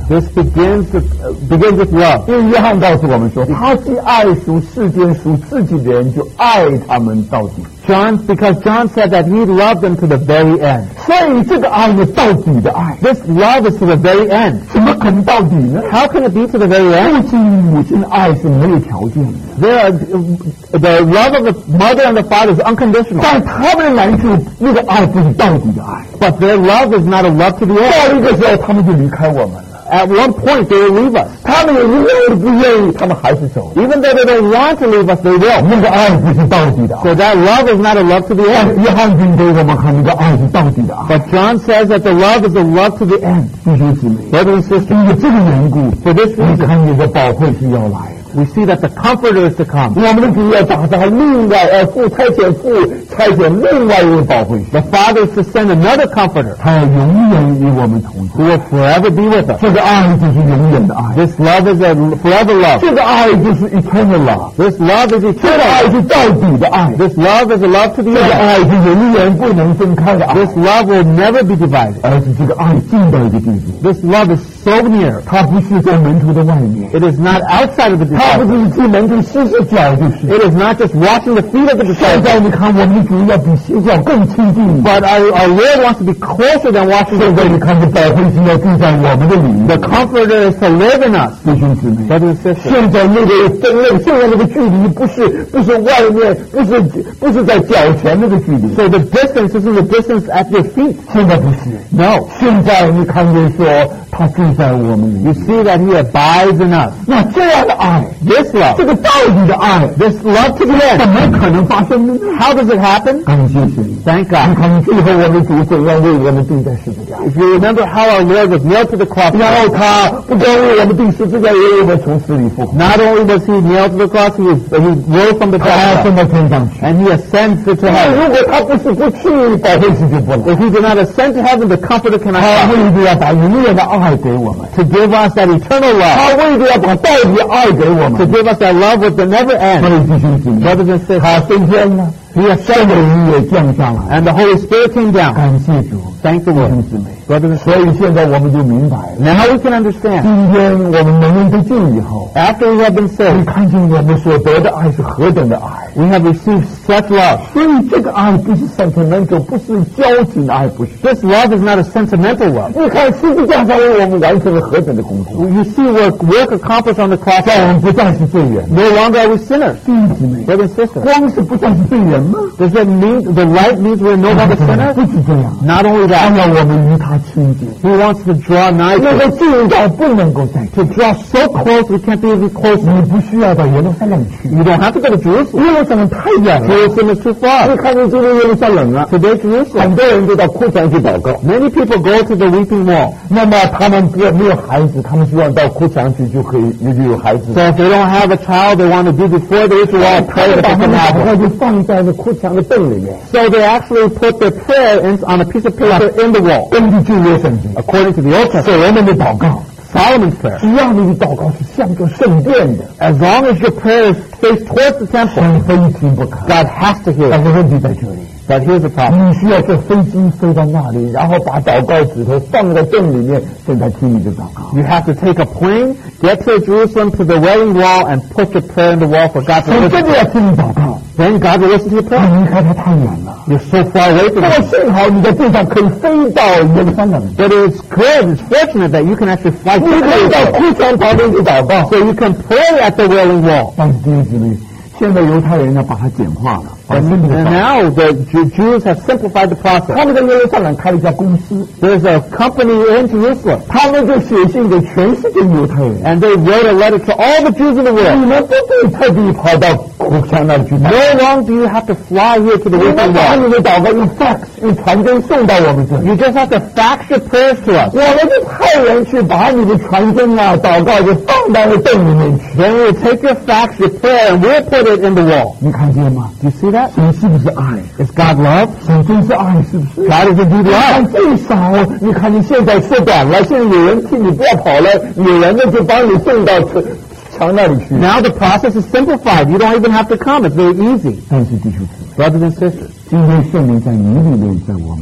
This begins with, uh, begins with love. 因为约翰告诉我们说，他既爱属世间属自己的人，就爱他们到底。 John, because John said that he loved them to the very end. 所以这个爱是到底的爱。 This love is to the very end. 怎么可能到底呢？ How can it be to the very end? 父亲母亲的爱是没有条件的。 There are, the love of the mother and the father is unconditional. 但他们的难处，那个爱不是到底的爱。 But their love is not a love to the 到 end. 一个时候，他们就离开我们了。 At one point, they will leave us. 他们也愿意不愿意，他们还是走。 Even though they don't want to leave us, they will. 那个爱不是到底的爱。 So that love is not a love to the 但 end. 约翰经给我们看，那个爱是到底的爱。 But John says that the love is a love to the end. 弟兄姊妹， Brothers and sisters, 因为这个缘故， for this 你 reason, 看有个宝会是要来的。 we see that the Comforter is to come. 我们的主要打造另外呃父差遣父差遣另外一位宝会师， The Father is to send another Comforter 他要永远与我们同在。 who will forever be with us. 这个爱就是永远的爱， This love is a forever love. 这个爱就是 eternal love， This love is 这个爱 eternal. 是到底的爱， This love is a love to the 这个 end. 爱是永远不能分开的爱， This love will never be divided. 而是这个爱近到一个地步， This love is so near. 它不是在门徒的外面， It is not outside of the 它不 disciples. 是进门去洗洗脚就是。 It is not just washing the feet of the 现 disciples. 在你看，我们的主要比洗脚更亲近。 But our, our Lord wants to be closer than washing the 现在你 feet. 看，这宝会师要住在我们的里面。 The Comforter is to live in us. 弟兄姊妹， Brothers and sisters. 现在那个分类，现在那个距离不是不是外面，不是不是在脚前那个距离。 So the distance isn't the distance at your feet. 现在不是。 No. 现在你看见说他住在我们里 You 面。 see that He abides in us. 那这样的爱， This 这 love, 个到底的爱， this love to the 怎 end. 么可能发生呢？ How does it happen? 感谢神！ Thank 你 God. 看最后我们主怎样为我们钉在十字架， If you remember how our Lord was nailed to the cross, 然后他不光为我们钉十字架，也为我们从死里复活。 not only was He nailed to the cross, He was He rose from the 他升 dead, 到天上去。 and He ascends to 因为 heaven. 如果他不是不去，宝会师就不来。 If He did not ascend to heaven, the Comforter 他 cannot 为 come 的要把永远的爱给我们， to give us that eternal love, 他为的要把到底的爱给我 to 们。 give us that love which will never 所 end. 以弟兄姊妹， Brothers and sisters, 他升天了， He 圣 ascended, 灵也降下来， and the Holy Spirit came down. 感谢主， Thank the 弟 Lord. 兄姊妹。 Brothers and 所以现在我们就明白了， Now we can understand. 今天我们能人得救以后， After we have been 你 saved, 看见我们所得的爱是何等的爱。 we have received such love. 所以这个爱不是 sentimental， 不是交情的爱，不是。 This love is not a sentimental love. 你看十字架上为我们完成了何等的工作， You see work, work accomplished on the cross. 让我们不再是罪人。 No longer are we sinners. 弟兄姊妹， Brothers and sisters, 光是不再是罪人吗？ does that mean the light means we're no longer 不 sinners? 是这样， Not only 他 that, 要我们与他亲近， He wants to draw nigh 那 to 个 us. 近到不能够再近。 To draw so close we can't be any closer. 你不需要到耶路撒冷去， You don't have to go to Jerusalem. 耶路撒冷太远了。 Jerusalem is too 你 far. 看见今天耶路撒冷啊， Today Jerusalem. 很多人就到哭墙去祷告。 Many people go to the Weeping Wall. 那么他们不没有孩子，他们希望到哭墙去就可以就有孩子。 So if they don't have a child, they want to do before the issue wall, 他 pray 们 that 把 they 他 can 们 have 祷 one. 告就放在那哭墙的洞里面。 So they actually put their prayer in, on a piece of paper in the wall. 根据旧约圣经， According to the Old 所 Testament, 罗门的祷告， Solomon's prayer. 只要你的祷告是向着圣殿的， As long as your prayer is faced towards the temple, 神非听不可。 God has to hear 但 it. 是问题在这里， But here's the problem. 你需要坐飞机飞到那里，然后把祷告指头放在洞里面，现在听你的祷告。 You have to take a plane, get to Jerusalem to the Wailing Wall, and put your prayer in the wall for God to 你 listen. 真的要听你祷告， Then God will listen to your 你 prayer. 离开他太远了。 You're so far away 不 from 过 Him. 幸好你在地上可以飞到耶路撒冷， But it's good, it's fortunate that you can actually fly 你 to 可以到 Jerusalem. 哭墙旁边去祷告。 So you can pray at the Wailing Wall. 但是弟兄姊妹，现在犹太人呢把它简化了，把 And, 圣经 and now the Ju- Jews have simplified the process. 他们在耶路撒冷开了一家公司， There's a company in Jerusalem, 他们就写信给全世界犹太人， and they wrote a letter to all the Jews in the 你 world. 们不必特地跑到哭墙那里去祷告， No longer do you have to fly here to the 你 Wailing 们把 Wall. 你的祷告用 fax 用传真送到我们这里， You just have to fax your prayers to us. 我们就派人去把你的传真啊祷告就放到那洞里面去。 Then we'll take your fax, your prayer, and we'll put it in the wall. 你看见吗？ Do you see that? 神是不是爱？ Is God love? 神真是爱，是不是？ God is indeed 但 love. 最少，你看你现在缩短了，现在有人替你不要跑了，有人呢就帮你送到墙那里去。 Now the process is simplified. You don't even have to come. It's very easy. 但是弟兄姊妹， Brothers and sisters, 今天圣灵在你里面，在我们里面，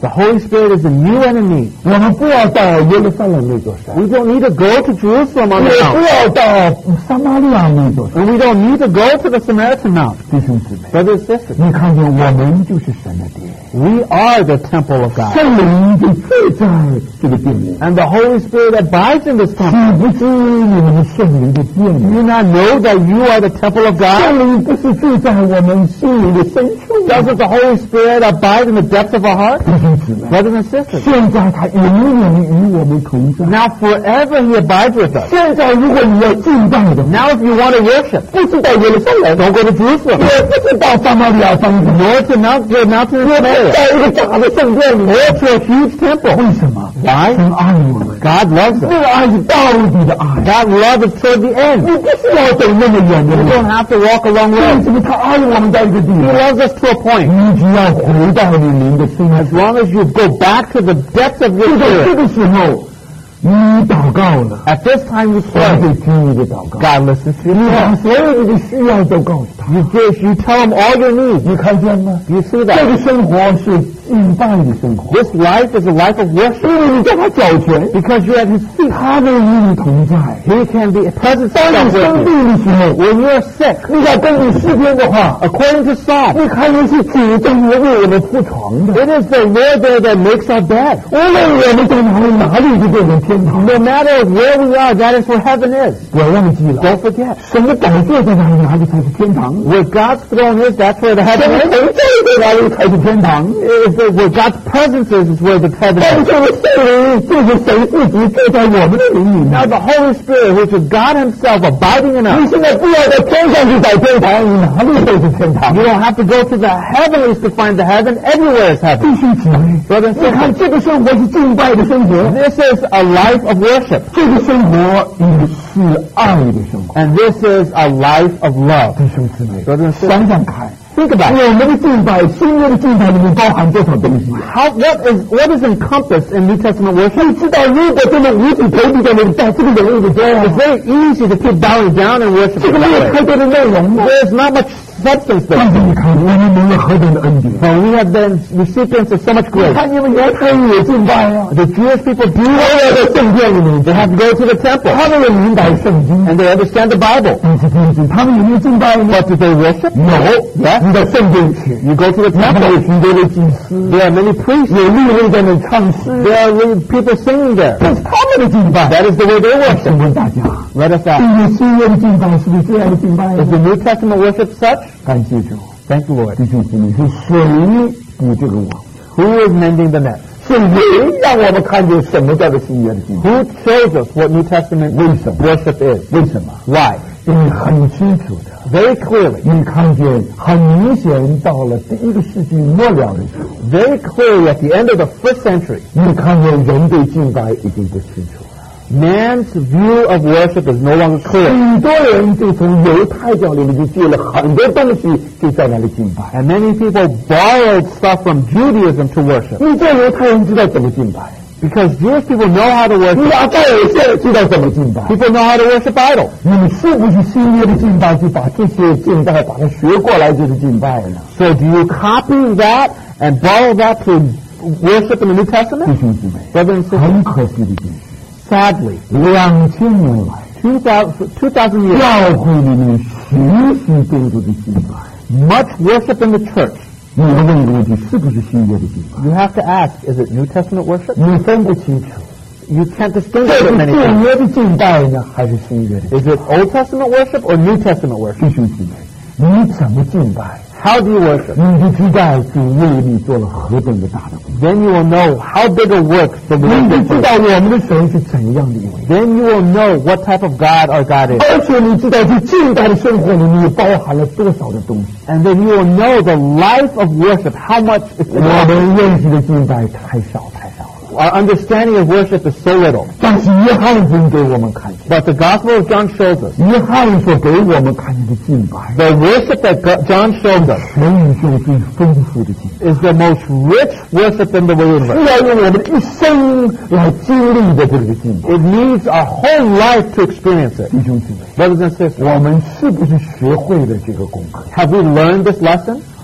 The Holy Spirit is in you and in me. 我们不要到耶路撒冷那座山， We don't need to go to Jerusalem on 也 the 不 mountain. 要到撒玛利亚那座山。 And we don't need to go to the Samaritan Mount. 弟兄姊妹， Brothers and sisters, 你看见我们就是神的殿， we are the temple of God. 圣灵就住在这个殿里。 And the Holy Spirit abides in this 岂 temple. 不知你们是圣灵的殿 Do 吗？ you not know that you are the temple of God? 圣灵不是住在我们心灵的深处吗？ Doesn't the Holy Spirit abide in the depths of our heart? 弟兄姊妹， Brothers and sisters, 现在他永远与我们同在。 now forever He abides with us. 现在如果你要敬拜的话， Now if you want to worship, 不是到耶路撒冷， don't go to Jerusalem, 也不是到撒玛利亚方城， nor to Mount, the mountain of 也不是 Samaria, 在一个大的圣殿里， or to a huge temple. 为什么？ Why? 神爱我们， God loves 这 us. 个爱是到底的爱。 God loves us toward the end. 你不是要走那么远的 You 路， don't have to walk a long 为 way. 什么他爱我们在一个地 He 方？ loves us to a point. 你只要回到你灵的深 As 处， long as you go back to the depths of your 就在这 spirit, 个时候，你祷告了， at this time you 神 pray. 会听你的祷告。 God listens to 你 you. 把所有你的需要都告诉他。 You give, you tell Him all your needs. 你看见吗？ You see 这 that? 个生活是敬拜的生活， This life is a life of worship 因为你在他脚前， because you're at His feet. 他会与你同在。 He can be present 当你 himself 生 with you. 病的时候， When you're sick, 你要根据诗篇的话， according to Psalm, 你看见是主动来为我们铺床的。 it is the Lord there that makes our bed. 无论我们在哪里，哪里就变成天堂。 No matter where we are, that is where heaven is. 不要忘记了， Don't forget. 神的宝座在哪里，哪里才是天堂。 Where God's throne is, that's where the 神 heaven 的 is. 同在在哪里才是天堂。 If the- Where God's presence is, is where the heaven 但 is. 是圣灵就是神自己住在我们的灵里 Now 面。 the Holy Spirit, which is God Himself abiding in 你 us, 现在不要在天上去找天堂，你哪里都是天堂 you。don't have to go to the heavenlies to find the heaven. Everywhere is heaven. 弟兄姊妹， Brothers and 你看 sisters, 这个生活是敬拜的生活， this is a life of worship, 这个生活也是爱的生活。 and this is a life of love. 弟兄姊妹， Brothers and sisters, 想想看， think about it. 我们的敬拜，新约的敬拜里面包含多少东西？ How, what is what is encompassed in New Testament worship? 你知道，如果真的五体投地在那里，在这个人物的中， It's very easy to keep bowing down and 这 worshiping 个没有 that 太 way. 多的内容。 There's not much substance 但 there. 是你看，我们没有何等的恩典。 But we have been recipients of so much 你 grace. 看你们犹太人也敬拜啊， The Jewish people do 他们在圣殿里面， They have to go to the temple 他们也明白圣经， and they understand the Bible. 但是天主，他们有没有敬拜呢？ But do they worship? 有， Yes. 你到圣殿去， You go to the 他们有 temple. 许多的祭司， There are many priests. 有律人在那唱诗， There are really people singing there. 这是他们的敬拜。 That is the way they 请 worship. 问大家， Let us 这 ask. 个新约的敬拜是不是这样的敬拜 Is 呢？ the New Testament worship such? 感谢主， Thank you, Lord. 弟兄姊妹，是谁补这个网？ Who is mending the net? 是谁让我们看见什么叫做新约的敬拜？ Who shows us what New Testament worship is? 为什么？ Why? 因为很清楚的， Very clearly. 你看见很明显，到了第一个世纪末了的时候， Very clearly at the end of the first century, 你看见人对敬拜已经不清楚了。 man's view of worship is no longer clear. 很多人就从犹太教里面就借了很多东西，就在那里敬拜。 And many people borrowed stuff from Judaism to worship. 你做犹太人知道怎么敬拜， Because Jewish people know how to 你 worship. 亚当尔现知道怎么敬拜。 People know how to worship idols. 你们是不是新约的敬拜就把这些敬拜把它学过来就是敬拜呢？ So do you copy that and borrow that to worship in the New 弟 Testament? 兄姊妹， Brothers and sisters, 很可惜的就是， sadly, 两千年来， two thousand, two thousand years, 教会里面许许多多的敬拜， much worship in the church. 你要问一个问题，是不是新约的敬拜？ You have to ask, is it New Testament worship? 你分不清楚， You can't 这 distinguish 是 it many 旧 times. 约的敬拜呢，还是新约的？ Is it Old Testament worship or New Testament worship? 弟兄姊妹，你怎么敬拜， How do you worship? 你就知道主为你做了何等的大的工。 Then you will know how big a work the 你 Lord 就 did 知 for 道 you. 我们的神是怎样的一位。 Then you will know what type of God our God is. 而且你知道，在敬拜的生活里面包含了多少的东西。 And then you will know the life of worship, how much it's 我 involved. 们认识的敬拜太少太少了。 Our understanding of worship is so little. 但是约翰福音给我们看见， But the Gospel of John shows us 约翰所给我们看见的敬拜， the worship that Go- John showed us 全宇宙最丰富的敬拜， is the most rich worship in the 是 universe. 要用我们的一生来经历的这个敬拜。 It needs our whole life to experience it. 弟兄姊妹， Brothers and sisters, 我们是不是学会了这个功课？ have we learned this lesson?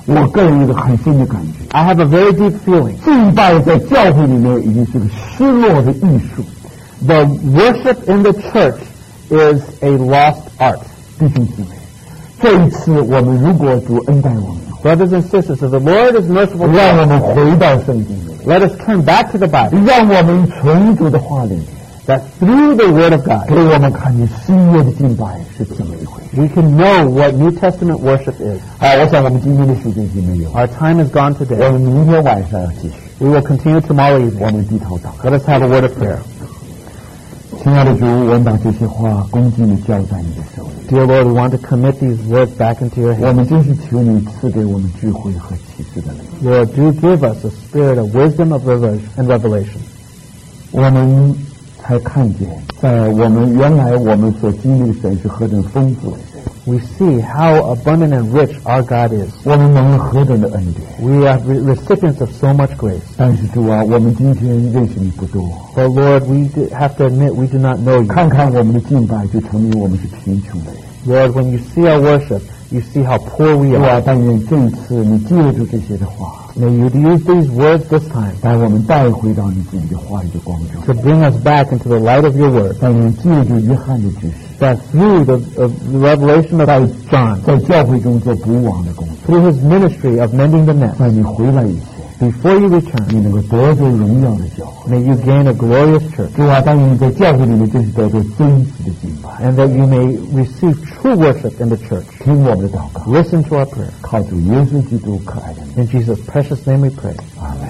我个人有一个很深的感觉。 I have a very deep feeling. 敬拜在教会里面已经是个失落的艺术。 The worship in the church is a lost art. 弟兄姊妹，这一次我们如果主恩待我们， Brothers and sisters, if the Lord is merciful to 让我 us, 们回到圣经里， let us turn back to the Bible, 让我们从主的话里面， that through the Word of God, 给我们看见新约的敬拜是怎么一回事。 we can know what New Testament worship is. 啊，我想我们今天的时间已经没有， Our time is gone 我 today. 们明天晚上要继续。 We will continue tomorrow 我 evening. 们低头祷告。 Let us have a word of prayer. 亲爱的主，我们把这些话恭敬地交在你的手里。 Dear Lord, we want to commit these words back into your 我 hands. 们真是求你赐给我们智慧和启示的灵。 Lord, do give us a spirit of wisdom of revel- and revelation. 我们才看见，在我们原来我们所经历的神是何等丰富的神， We see how abundant and rich our God is. 我们蒙了何等的恩典。 We are re- recipients of so much grace. 但是主啊，我们今天认识你不多， But Lord, we do have to admit we do not know you. 看看我们的敬拜，就证明我们是贫穷的人。 Lord, when you see our worship, you see how poor we 主 are. 啊，但愿这一次你借助这些的话， May you use these words this time 把我们带回到你自己的话语的光中。 to bring us back into the light of your word. 但愿借助约翰的指示， That through the, uh, the revelation of John, 在教会中做补网的工作， through his ministry of mending the net, 在你回来以前， before you return, 你能够得着荣耀的教会。 may you gain a glorious church, 主啊，但愿你在教会里面真是得着真实的敬拜。 and that you may receive true worship in the church. 听我们的祷告， Listen to our prayer. 靠主耶稣基督可爱的名。 In Jesus' precious name we pray. 阿门。